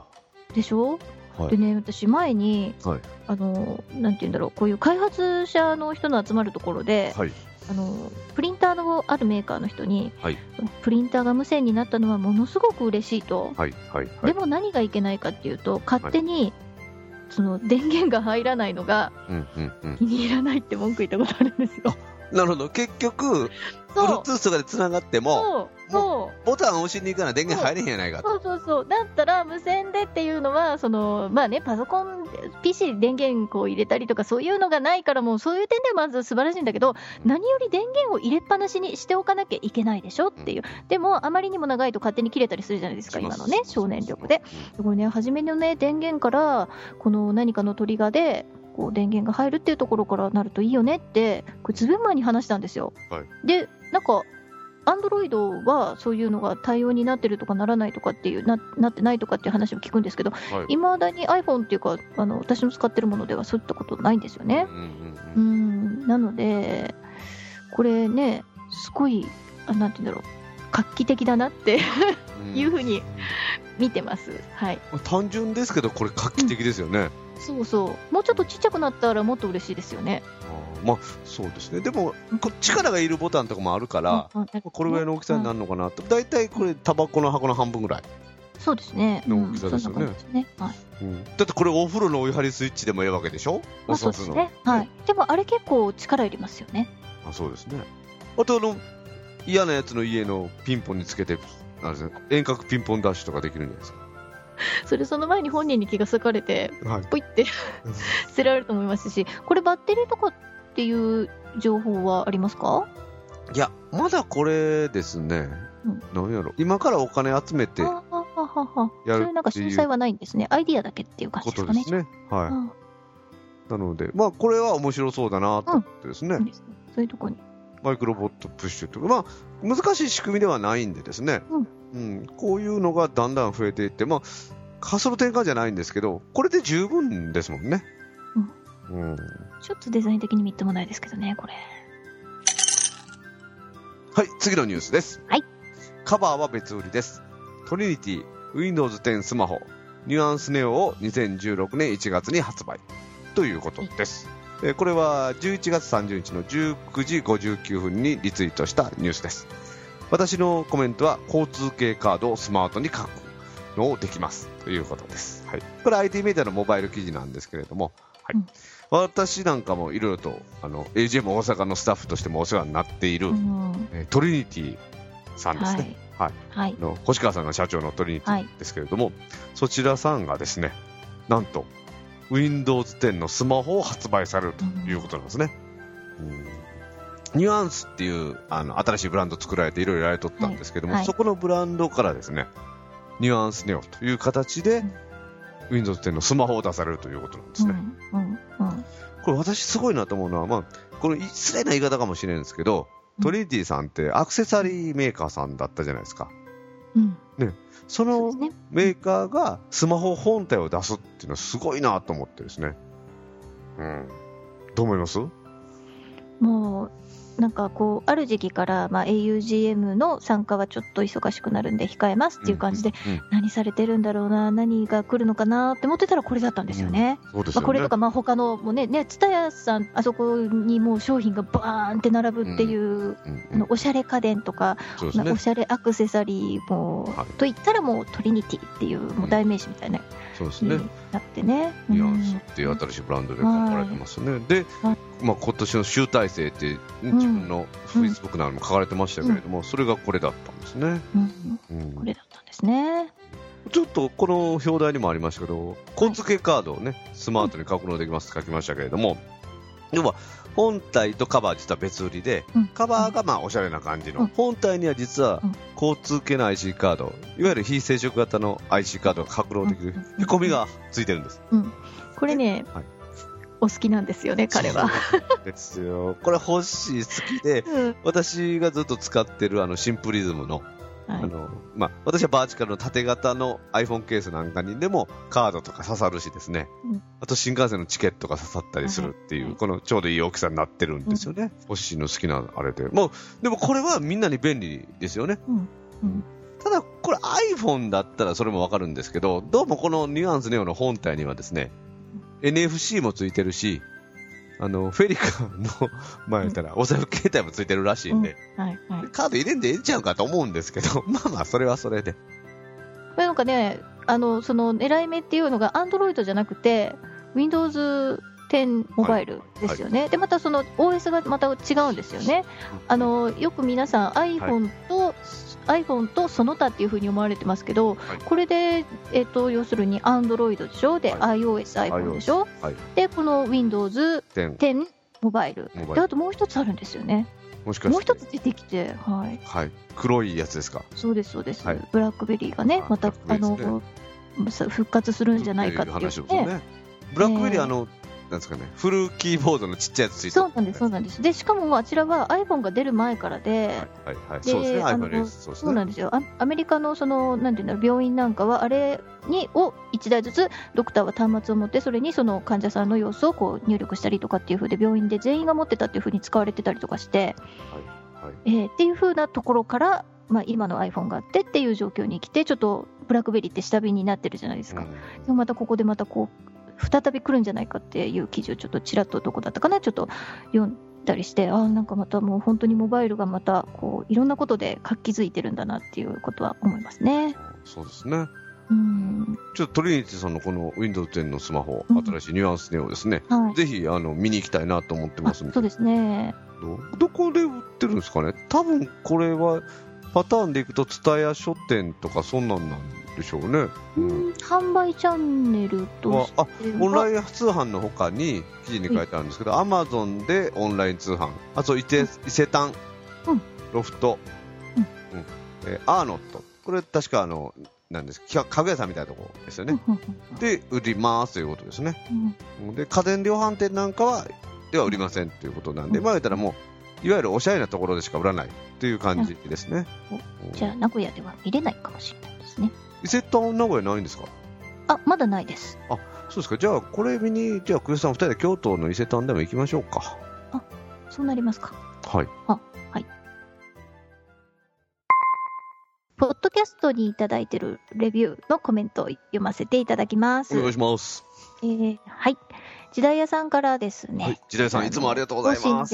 でしょ、はい、でね、私前に、はい、なんていうんだろう、こういう開発者の人の集まるところで、はい、プリンターのあるメーカーの人に、はい、プリンターが無線になったのはものすごく嬉しいと、はいはいはい、でも何がいけないかっていうと、勝手に、その電源が入らないのが気に入らないって文句言ったことあるんですよ。 なるほど。結局 Bluetooth とかでつながってもボタンを押しに行かない電源入れへんやないかと。 そうだったら無線でっていうのはまあね、パソコン PC 電源こう入れたりとかそういうのがないから、もうそういう点ではまず素晴らしいんだけど、何より電源を入れっぱなしにしておかなきゃいけないでしょっていう、でもあまりにも長いと勝手に切れたりするじゃないですか、今のね省燃力で。これね、初めのね電源からこの何かのトリガーでこう電源が入るっていうところからなるといいよねってこれずいぶん前に話したんですよ、はい、でなんかアンドロイドはそういうのが対応になってるとかならないとかっていう なってないとかっていう話を聞くんですけど、いまだに iPhone っていうか私の使ってるものではそういったことないんですよね。なのでこれね、すごいなんていうんだろう、画期的だなっていうふうに見てます、はい、 単純ですけどこれ画期的ですよね、 そうそう、もうちょっとちっちゃくなったらもっと嬉しいですよね。 まあそうですね。でも力がいるボタンとかもあるから、これぐらいの大きさになるのかなと。だいたいこれタバコの箱の半分ぐらいそうですねの大きさですよね。だってこれお風呂のお湯張りスイッチでもいいわけでしょ。 そうですね、はい、でもあれ結構力いりますよね。 そうですね。あと嫌なやつの家のピンポンにつけて遠隔ピンポンダッシュとかできるんじゃないですか。 その前に本人に気がつかれて、はい、ポイって捨てられると思いますし、これバッテリーとかっていう情報はありますか？ いや、まだこれですね、なんやろ、今からお金集めてやるっていうそういうなんか詳細はないんですね。アイディアだけっていう感じですかね。 ことですね。はい。なので、まあこれは面白そうだなと思ってですね。 そういうところにマイクロボットプッシュとか、まあ難しい仕組みではないんでですね。こういうのがだんだん増えていって、まあ発想の転換じゃないんですけど、これで十分ですもんね。 ちょっとデザイン的にみっともないですけどね、これ。 はい、次のニュースです。 はい。 カバーは別売りです。トリニティ Windows 10スマホニュアンスネオを2016年1月に発売ということです。これは11月30日の19時59分にリツイートしたニュースです。私のコメントは交通系カードをスマートに書くのをできますということです。はい、これ IT メディアのモバイル記事なんですけれども、はい、私なんかもいろいろとAGM 大阪のスタッフとしてもお世話になっている、トリニティさんですね、はいの星川さんが社長のトリニティですけれども、そちらさんがですね、なんと Windows 10のスマホを発売されるということなんですね。ニュアンスっていう新しいブランドを作られていろいろやられとったんですけども、そこのブランドからですね、ニュアンスネオという形で、Windows 10のスマホを出されるということなんですね。これ私すごいなと思うのは、まあ、これ失礼な言い方かもしれないんですけど、トリニティさんってアクセサリーメーカーさんだったじゃないですか。ね、そのメーカーがスマホ本体を出すっていうのはすごいなと思ってですね。どう思います？ もうなんかこうある時期から、augm の参加はちょっと忙しくなるんで控えますっていう感じで、何されてるんだろうな、何が来るのかなって思ってたらこれだったんですよね。これとか他のもね、TSUTAYAさん、あそこにもう商品がバーンって並ぶっていう、おしゃれ家電とか、おしゃれアクセサリーも、といったらもうトリニティっていうもう代名詞みたいな、 そうですね、 なってね、 ニュアンスっていう新しいブランドで書かれてますね。で、今年の集大成って自分のフェイスブックなども書かれてましたけれども、それがこれだったんですね。 これだったんですね。 ちょっとこの表題にもありましたけど、交通系カードをねスマートに格納できますって書きましたけれども、要は本体とカバー実は別売りで、カバーがおしゃれな感じの、本体には実は交通系の IC カード、いわゆる非接触型の IC カードが格納できるへこみがついてるんです。 これね、お好きなんですよね、彼は。 そうですよ。これ欲しい、好きで、私がずっと使ってるシンプリズムの、私はバーチカルの縦型の iPhone ケースなんかにでもカードとか刺さるしですね、あと新幹線のチケットが刺さったりするっていう、このちょうどいい大きさになってるんですよね。欲しいの好きなあれで。でもこれはみんなに便利ですよね。ただこれ iPhone だったらそれもわかるんですけど、どうもこのニュアンスネオの本体にはですね、NFC もついてるし、フェリカの前やったらお財布携帯もついてるらしいんで、カード入れんでええんちゃうかと思うんですけど、まあまあそれはそれで。 なんかね、その狙い目っていうのが Android じゃなくて Windows 10モバイルですよね、でまたその OS がまた違うんですよね。よく皆さん iPhone とその他っていう風に思われてますけど、これで、要するに Android でしょ、で、iOS、iPhone でしょ、でこの Windows 10モバイルで、あともう一つあるんですよね。もう一つ出てきて、 黒いやつですか。 そうですそうです、ブラックベリーがね、また復活するんじゃないかっていう話ですね。 ブラックベリーなんですかね、フルキーボードのちっちゃいやつついてる。 そうなんです。でしかもあちらは iPhone が出る前からで、 そうですね、iPhone そうなんですよ。アメリカのなんていうんだろう、病院なんかはあれを1台ずつドクターは端末を持って、それにその患者さんの様子をこう入力したりとかっていう風で、病院で全員が持ってたっていう風に使われてたりとかして、っていう風なところから、今の iPhone があってっていう状況に来て、ちょっとブラックベリーって下火になってるじゃないですか。でもまたここでまたこう再び来るんじゃないかっていう記事をちょっとちらっとどこだったかな、ちょっと読んだりして、なんかまたもう本当にモバイルがまたこういろんなことで活気づいてるんだなっていうことは思いますね。 そうですね。ちょっとトリニティさんのこの Windows 10のスマホ、新しいニュアンスネオですね、ぜひ見に行きたいなと思ってますので。 そうですね。 どこで売ってるんですかね。多分これはパターンでいくと蔦屋書店とかそんなんでしょうね。 販売チャンネルとしてはオンライン通販の他に記事に書いてあるんですけど、Amazon でオンライン通販、あと伊勢丹、ロフト、アーノット、これ確かなんです家具屋さんみたいなところですよね。で売りますということですね。で家電量販店なんかは売りませんということなんで、言ったらもういわゆるおしゃれなところでしか売らないという感じですね。 じゃあ名古屋では見れないかもしれないですね。 伊勢丹名古屋ないんですか。 まだないです。 そうですか。じゃあこれ見に、じゃあ久世さん2人で京都の伊勢丹でも行きましょうか。 そうなりますか。 はい。 ポッドキャストにいただいているレビューのコメントを読ませていただきます。 お願いします。 はい。時代屋さんからですね。 時代屋さんいつもありがとうございます。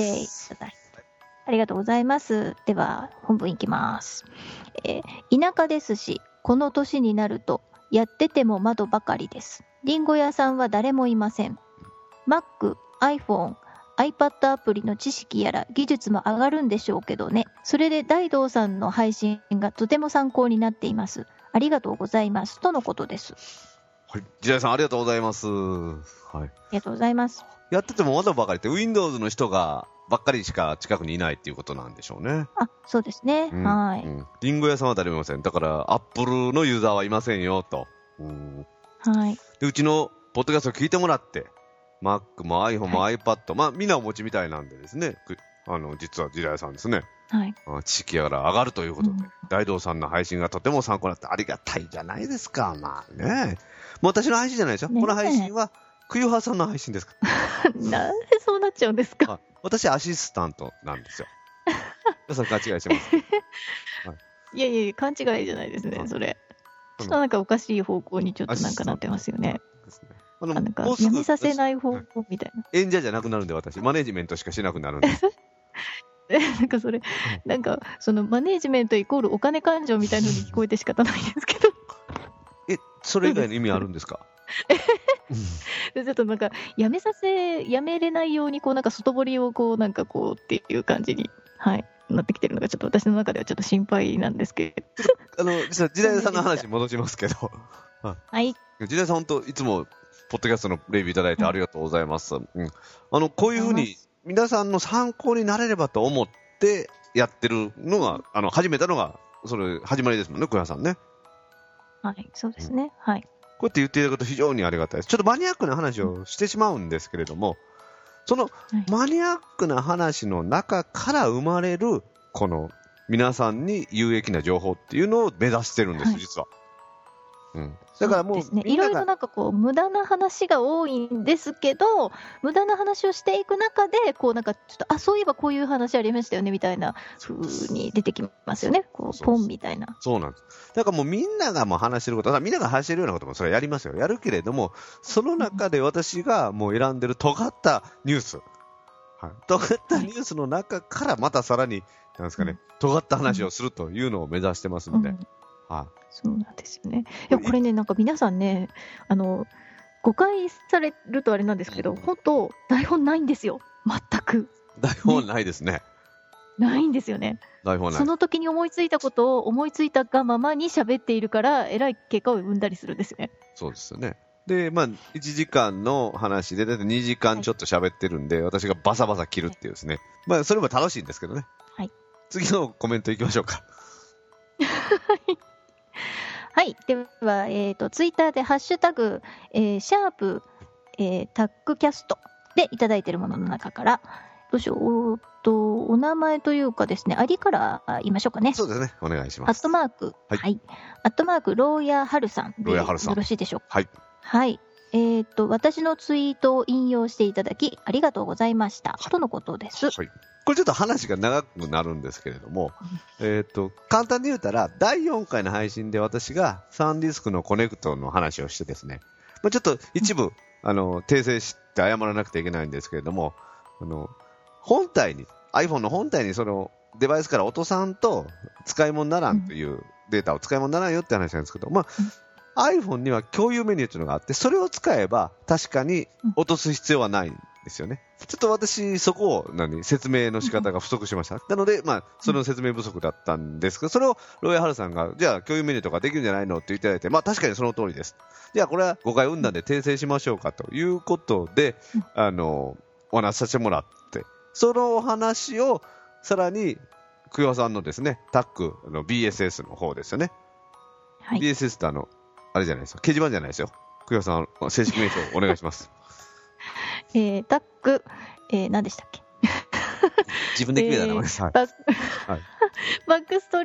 ありがとうございます。では本文いきます。田舎ですし、この年になるとやってても窓ばかりです。リンゴ屋さんは誰もいません。Mac、iPhone、iPad アプリの知識やら技術も上がるんでしょうけどね。それで大道さんの配信がとても参考になっています。ありがとうございますとのことです。 はい、時代さんありがとうございます。 ありがとうございます。 やってても窓ばかりって Windows の人がばっかりしか近くにいないっていうことなんでしょうね。 そうですね。はい。 リンゴ屋さんは誰もいません。だからアップルのユーザーはいませんよと。 はい。 でうちのポッドキャストを聞いてもらって、Mac も iPhone も iPad、みんなお持ちみたいなんでですね。実は時代さんですね。知識やら上がるということで、大道さんの配信がとても参考になってありがたいじゃないですか。もう私の配信じゃないですよ。この配信はクユハさんの配信ですか。 なんでそうなっちゃうんですか。 私アシスタントなんですよ。皆さん勘違いしてます。 いや勘違いじゃないですね。それちょっとなんかおかしい方向にちょっとなんかなってますよね。なんかやめさせない方向みたいな。 演者じゃなくなるんで、私マネジメントしかしなくなるんです。 なんかそれ、なんかそのマネジメントイコールお金勘定みたいなのに聞こえて仕方ないですけど。 それ以外の意味あるんですか。 ちょっとなんかやめれないようにこうなんか外堀をこうなんかこうっていう感じになってきてるのがちょっと私の中ではちょっと心配なんですけど。 実は時代さんの話に戻しますけど。 はい。 時代さん本当いつもポッドキャストのレビューいただいてありがとうございます。こういうふうに皆さんの参考になれればと思ってやってるのが始めたのがそれ始まりですもんね、小屋さんね。 はい、そうですね。はい。 こうやって言っていただくと非常にありがたいです。ちょっとマニアックな話をしてしまうんですけれども、そのマニアックな話の中から生まれるこの皆さんに有益な情報っていうのを目指してるんです、実は。 だからもういろいろなんかこう無駄な話が多いんですけど、無駄な話をしていく中でこうなんかちょっとそういえばこういう話ありましたよねみたいな風に出てきますよね。こうポンみたいな。 そうなんです。だからもうみんながもう話してること、みんなが話してるようなこともそれはやりますよ。やるけれども、その中で私がもう選んでる尖ったニュース、尖ったニュースの中からまたさらになんですかね、尖った話をするというのを目指してますので。 そうなんですよね。いやこれね、なんか皆さんね、誤解されるとあれなんですけど、本当台本ないんですよ。全く台本ないですね。 ないんですよね。 台本ない。 その時に思いついたことを思いついたがままに喋っているから、えらい結果を生んだりするんですよね。 そうですよね。で、1時間の話で、だいたい2時間ちょっと喋ってるんで、私がバサバサ切るっていうですね。それも楽しいんですけどね。 はい。 次のコメントいきましょうか。 はい。では、ツイッターでハッシュタグ、シャープ、タックキャストでいただいているものの中から、どうしよう、お名前というかですね、ありから言いましょうかね。 そうですね。お願いします。 アットマーク、ローヤーハルさんでよろしいでしょうか。はい。私のツイートを引用していただきありがとうございました、とのことです。 これちょっと話が長くなるんですけれども、簡単に言うたら、第4回の配信で私がサンディスクのコネクトの話をしてですね、ちょっと一部、訂正して謝らなくてはいけないんですけれども、本体に、iPhone の本体にそのデバイスから落とさんと使い物にならんというデータを使い物にならんよって話なんですけど、iPhone には共有メニューというのがあって、それを使えば確かに落とす必要はないんですよね。ちょっと私、そこを説明の仕方が不足しました。なので、その説明不足だったんですけど、それをロイヤーハルさんが、じゃあ共有メニューとかできるんじゃないのって言っていただいて、確かにその通りです。じゃあこれは誤解生んだんで訂正しましょうかということで、お話しさせてもらって、そのお話をさらに、久代さんのですね、タックの BSS の方ですよね。はい、BSS ってあれじゃないですよ。掲示板じゃないですよ。久代さん、正式名称お願いします。 タック、何でしたっけ自分で決めた名前です。バックス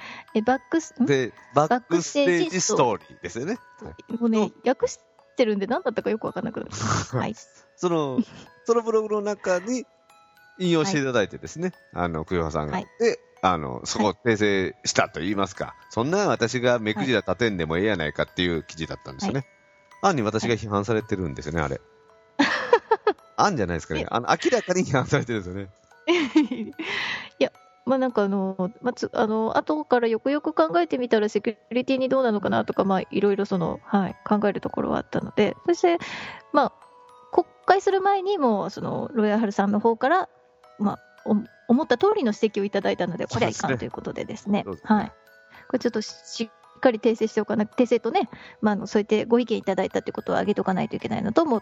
テージストーリーですよね。もうね、訳してるんで何だったかよく分からなくなる。はい。 そのブログの中に引用していただいてですね、久代さんが。で、そこを訂正したと言いますか、そんな私が目くじら立てんでもええやないかっていう記事だったんですよね。案に私が批判されてるんですよね、あれ。案じゃないですかね。明らかに批判されてるんですよね。 いや、なんか後からよくよく考えてみたらセキュリティにどうなのかなとか、いろいろ考えるところはあったので、そして、国会する前にも、ロイヤーハルさんの方から、思った通りの指摘をいただいたので、これはいかんということでですね。はい。これちょっとしっかり訂正しておかなく、訂正とね、そうやってご意見いただいたということを挙げておかないといけないのと思って、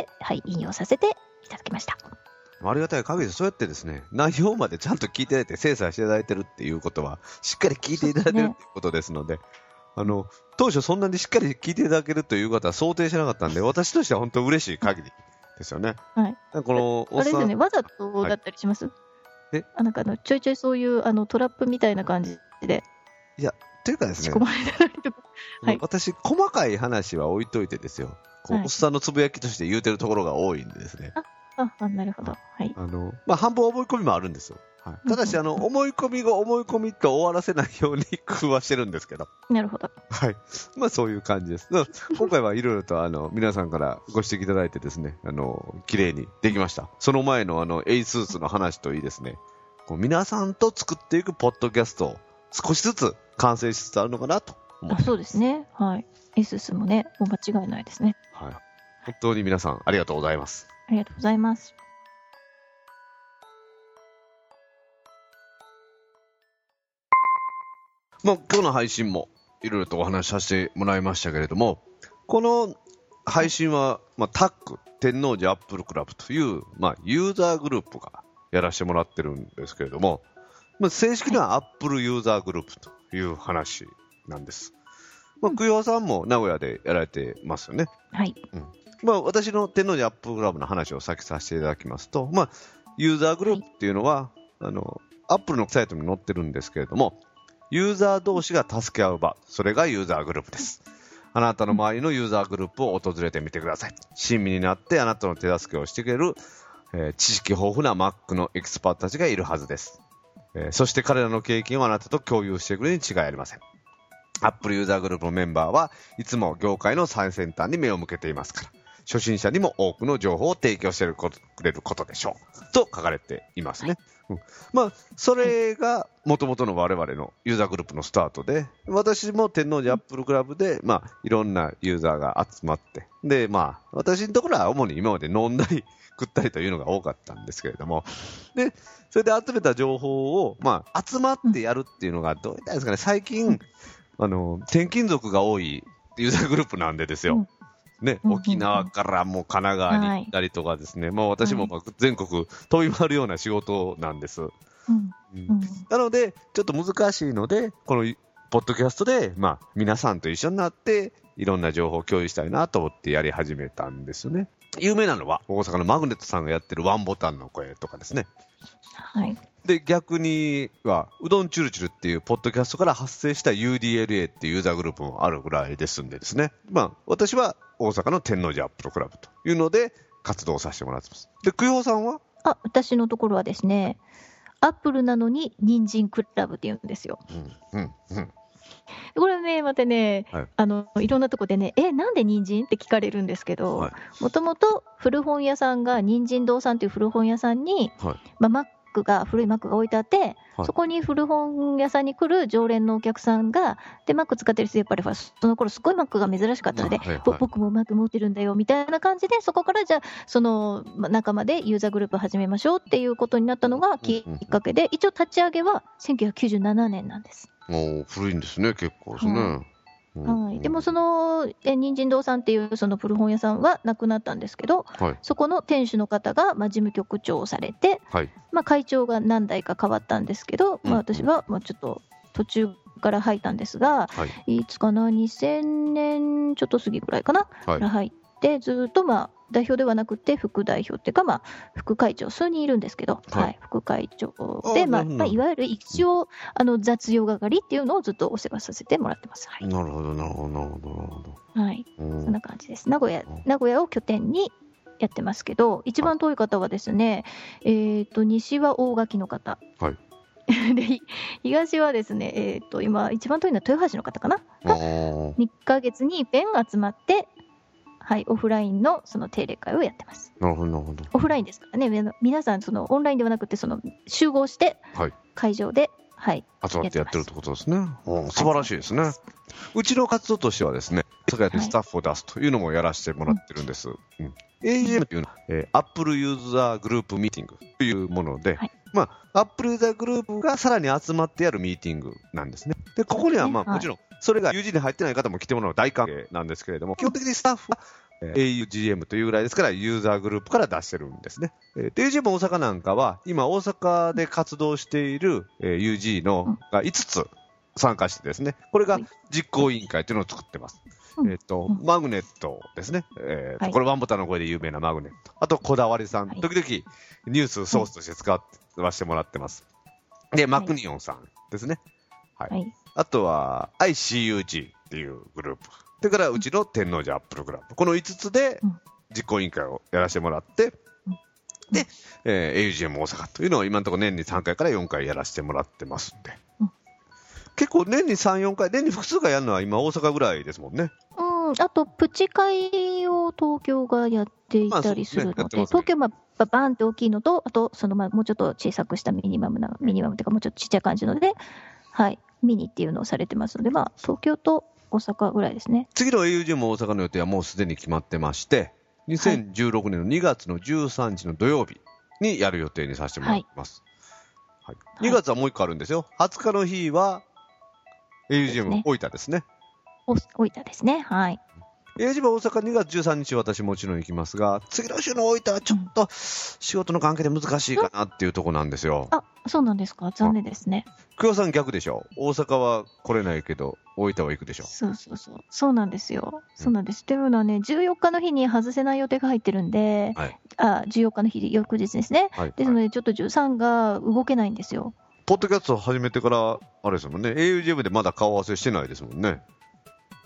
引用させていただきました。 ありがたい限りで、そうやってですね、内容までちゃんと聞いていただいて、精査していただいてるっていうことは、しっかり聞いていただいてるっていうことですので、当初そんなにしっかり聞いていただけるということは想定しなかったんで、私としては本当嬉しい限りですよね。 はい。 このあれですよね、わざとだったりします？なんかちょいちょいそういうトラップみたいな感じで。 いや、というかですね、私、細かい話は置いといてですよ、おっさんのつぶやきとして言うてるところが多いんでですね。 なるほど。はい。 半分思い込みもあるんですよ。ただし、思い込みが思い込みと終わらせないように工夫はしてるんですけど。 なるほど。 はい。そういう感じです。今回はいろいろと皆さんからご指摘いただいてですね、綺麗にできました。その前のエイスーツの話といいですね、皆さんと作っていくポッドキャストを少しずつ完成しつつあるのかなと思ってます。 そうですね。はい。エイスーツもね、もう間違いないですね。 はい。本当に皆さんありがとうございます。 ありがとうございます。 今日の配信もいろいろとお話しさせてもらいましたけれども、この配信は、タック天王寺アップルクラブという、ユーザーグループがやらせてもらってるんですけれども、正式にはアップルユーザーグループという話なんです。久代さんも名古屋でやられてますよね。 はい。 私の天王寺アップルクラブの話を先させていただきますと、ユーザーグループっていうのは、アップルのサイトに載ってるんですけれども、ユーザー同士が助け合う場、それがユーザーグループです。 あなたの周りのユーザーグループを訪れてみてください。親身になってあなたの手助けをしてくれる、知識豊富な Mac のエキスパートたちがいるはずです。そして彼らの経験をあなたと共有してくれるに違いありません。Apple ユーザーグループのメンバーはいつも業界の最先端に目を向けていますから、初心者にも多くの情報を提供してくれることでしょう。と書かれていますね。それが元々の我々のユーザーグループのスタートで、私も天王寺アップルクラブで、いろんなユーザーが集まって、で、私のところは主に今まで飲んだり食ったりというのが多かったんですけれども、で、それで集めた情報を、集まってやるっていうのがどういったんですかね、最近、転勤族が多いユーザーグループなんでですよ。ね、沖縄からもう神奈川に行ったりとかですね、私も全国飛び回るような仕事なんです。なので、ちょっと難しいので、このポッドキャストで、皆さんと一緒になって、いろんな情報を共有したいなと思ってやり始めたんですよね。有名なのは、大阪のマグネットさんがやってるワンボタンの声とかですね。 はい。 で、逆には、うどんチュルチュルっていうポッドキャストから発生した UDLA っていうユーザーグループもあるぐらいですんでですね。私は大阪の天王寺アップルクラブというので活動させてもらってます。で、くよさんは？ 私のところはですね、アップルなのに人参クラブって言うんですよ。これね、またね、いろんなとこでね、なんで人参って聞かれるんですけど、もともと古本屋さんが、人参堂さんという古本屋さんに、古い Mac が置いてあって、そこに古本屋さんに来る常連のお客さんが、で、Mac 使ってる人、やっぱりその頃すごい Mac が珍しかったので、僕も Mac 持ってるんだよ、みたいな感じで、そこからじゃあ、その仲間でユーザーグループ始めましょうっていうことになったのがきっかけで、一応立ち上げは1997年なんです。 古いんですね、結構ですね。 でもその人参堂さんっていうその古本屋さんはなくなったんですけど、そこの店主の方が事務局長をされて、会長が何代か変わったんですけど、私はちょっと途中から入ったんですが、いつかな、2000年ちょっと過ぎぐらいかな、から入ってずっと代表ではなくて副代表っていうか、副会長数人いるんですけど、副会長で、いわゆる一応雑用係っていうのをずっとお世話させてもらってます。 なるほど、なるほど、なるほど。 そんな感じです。名古屋を拠点にやってますけど、一番遠い方はですね、西は大垣の方。で、東はですね、今一番遠いのは豊橋の方かな。2ヶ月に一遍集まって、オフラインのその定例会をやってます。 なるほど、なるほど。 オフラインですからね、皆さんそのオンラインではなくて集合して会場で、 集まってやってるってことですね。素晴らしいですね。うちの活動としてはですね、世界でスタッフを出すというのもやらせてもらってるんです。AGM というのは、Apple ユーザーグループミーティングというもので、Apple ユーザーグループがさらに集まってやるミーティングなんですね。で、ここにはもちろん、それが UG に入ってない方も来てもらう大歓迎なんですけれども、基本的にスタッフはAUGM というぐらいですから、ユーザーグループから出してるんですね。AUGM 大阪なんかは、今大阪で活動している UG のが5つ参加してですね、これが実行委員会というのを作ってます。マグネットですね。これワンボタンの声で有名なマグネット。あと、こだわりさん。時々ニュースソースとして使わせてもらってます。で、マクニオンさんですね。あとは ICUG っていうグループ。それからうちの天王寺アップルクラブ。この5つで実行委員会をやらせてもらって、で、AUGM 大阪というのを今のところ年に3回から4回やらせてもらってますんで。結構年に3、4回、年に複数回やるのは今大阪ぐらいですもんね。 あとプチ会を東京がやっていたりするので、東京バーンって大きいのと、あともうちょっと小さくしたミニマムっていうかもうちょっとちっちゃい感じので、ミニっていうのをされてますので、東京と大阪ぐらいですね。 次の AUGM 大阪の予定はもうすでに決まってまして、2016年の2月の13日の土曜日にやる予定にさせてもらってます。2月はもう1個あるんですよ。20日の日は AUGM 大分ですね。 大分ですね。 AUGM 大阪2月13日私もちろん行きますが、次の週の大分はちょっと仕事の関係で難しいかなっていうところなんですよ。 そうなんですか。残念ですね。 久保さん逆でしょ。大阪は来れないけど大分は行くでしょ。 そうなんですよ。そうなんです。というのはね、14日の日に外せない予定が入ってるんで、14日の日翌日ですね。ですのでちょっと13が動けないんですよ。 ポッドキャスト始めてからあれですもんね。AUGM でまだ顔合わせしてないですもんね。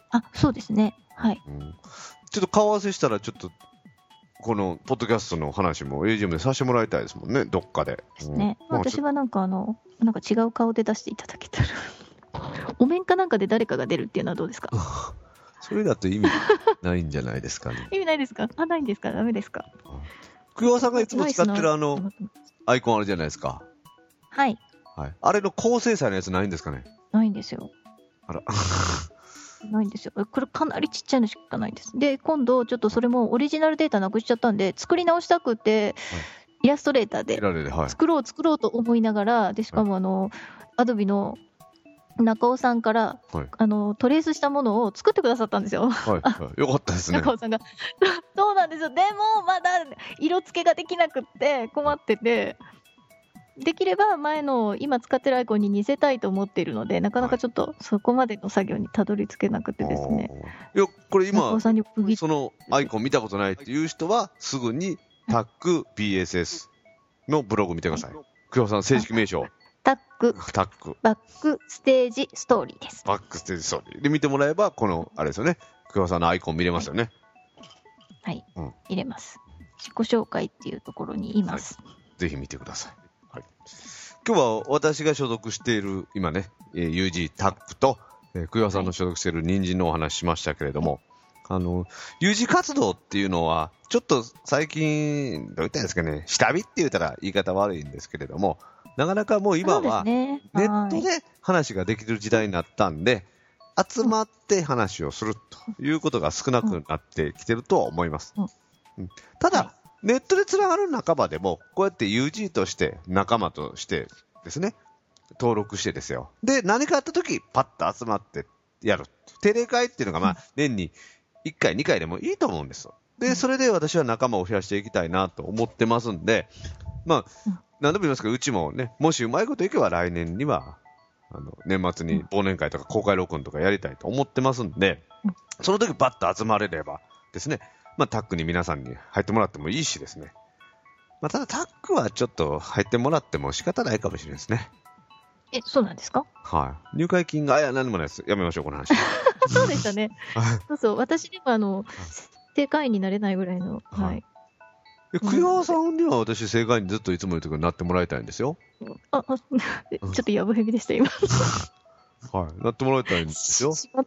そうですね。はい。 ちょっと顔合わせしたら、ちょっと、このポッドキャストの話も AGM でさせてもらいたいですもんね、どっかで。 ですね。私はなんか違う顔で出していただけたら。お面かなんかで誰かが出るっていうのはどうですか？ それだと意味ないんじゃないですかね。 意味ないですか？ないんですか？ダメですか？ 久保さんがいつも使ってるアイコンあるじゃないですか。 はい。 はい。あれの高精細のやつないんですかね？ ないんですよ。 あら。 ないんですよ。これかなりちっちゃいのしかないです。で、今度ちょっとそれもオリジナルデータなくしちゃったんで、作り直したくて、イラストレーターで作ろうと思いながら、で、しかもアドビの中尾さんから、トレースしたものを作ってくださったんですよ。 よかったですね。 中尾さんが。そうなんですよ。でも、まだ色付けができなくって困ってて、できれば前の今使ってるアイコンに似せたいと思っているので、なかなかちょっとそこまでの作業にたどり着けなくてですね。 いや、これ今、そのアイコン見たことないっていう人は、すぐにタック BSS のブログ見てください。久保さん、正式名称。 タックバックステージストーリーです。 バックステージストーリー。で、見てもらえば、この、あれですよね。久保さんのアイコン見れますよね。 はい。見れます。自己紹介っていうところにいます。 ぜひ見てください。今日は私が所属している、今ね、UG タックと、久保さんの所属している人参のお話しましたけれども、UG 活動っていうのは、ちょっと最近、どう言ったらいいですかね、下火って言ったら言い方悪いんですけれども、なかなかもう今は、ネットで話ができる時代になったんで、集まって話をするということが少なくなってきてるとは思います。ただ、ネットでつながる仲間でも、こうやって UG として、仲間としてですね、登録してですよ。で、何かあったとき、パッと集まってやる。定例会っていうのが、年に1回、2回でもいいと思うんです。で、それで私は仲間を増やしていきたいなと思ってますんで、何度も言いますけど、うちもね、もしうまいこといけば来年には、年末に忘年会とか公開録音とかやりたいと思ってますんで、その時パッと集まれればですね、タックに皆さんに入ってもらってもいいしですね。ただタックはちょっと入ってもらっても仕方ないかもしれないですね。 そうなんですか？ はい。入会金が、何もないです。やめましょう、この話。 そうでしたね。そう、私でも正会員になれないぐらいの、はい。 久保さんには私、正会員にずっといつも言うときになってもらいたいんですよ。 ちょっとやぶへびでした、今。 はい。なってもらいたいんですよ。 しまった。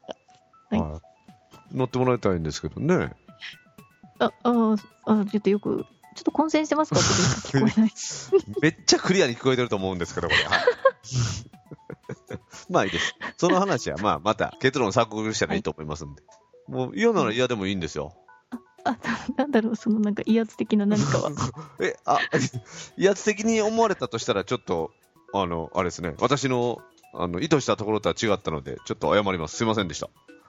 はい。なってもらいたいんですけどね。 ちょっとよく、ちょっと混戦してますか？聞こえない。 めっちゃクリアに聞こえてると思うんですけど、これ。まあいいです。その話は、また結論錯誤したらいいと思いますんで。もう嫌なら嫌でもいいんですよ。 なんだろう、そのなんか威圧的な何かは。 威圧的に思われたとしたら、ちょっと、あれですね、私の、意図したところとは違ったので、ちょっと謝ります。すいませんでした。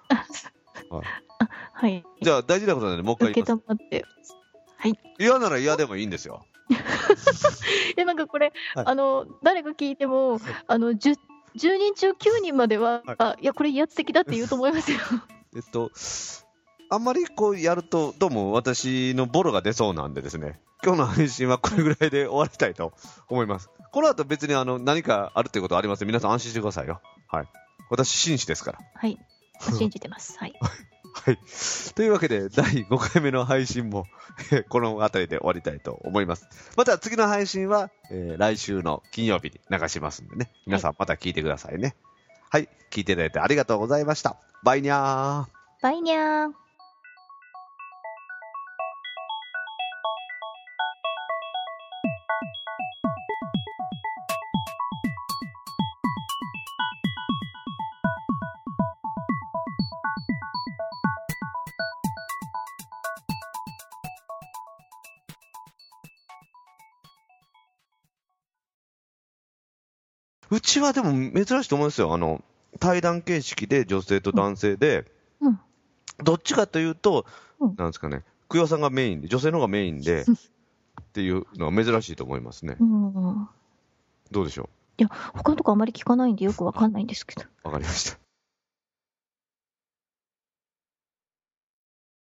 はい。 じゃあ、大事なことなので、もう一回言います。 受け止まって。はい。 嫌なら嫌でもいいんですよ。 なんかこれ、誰が聞いても、10人中9人までは、いや、これ威圧的だって言うと思いますよ。 あんまりこうやると、どうも私のボロが出そうなんでですね、今日の配信はこれぐらいで終わりたいと思います。この後別に何かあるということはありません。皆さん安心してくださいよ。はい。私、紳士ですから。 はい。信じてます。はい。 はい。というわけで、第5回目の配信もこの辺りで終わりたいと思います。また次の配信は、来週の金曜日に流しますんでね。皆さんまた聞いてくださいね。はい。聞いていただいてありがとうございました。バイニャー。 バイニャー。 うちはでも珍しいと思うんですよ。対談形式で女性と男性で、どっちかというと、なんですかね、久代さんがメインで、女性の方がメインで、っていうのは珍しいと思いますね。どうでしょう？ いや、他のとこあまり聞かないんでよくわかんないんですけど。 わかりました。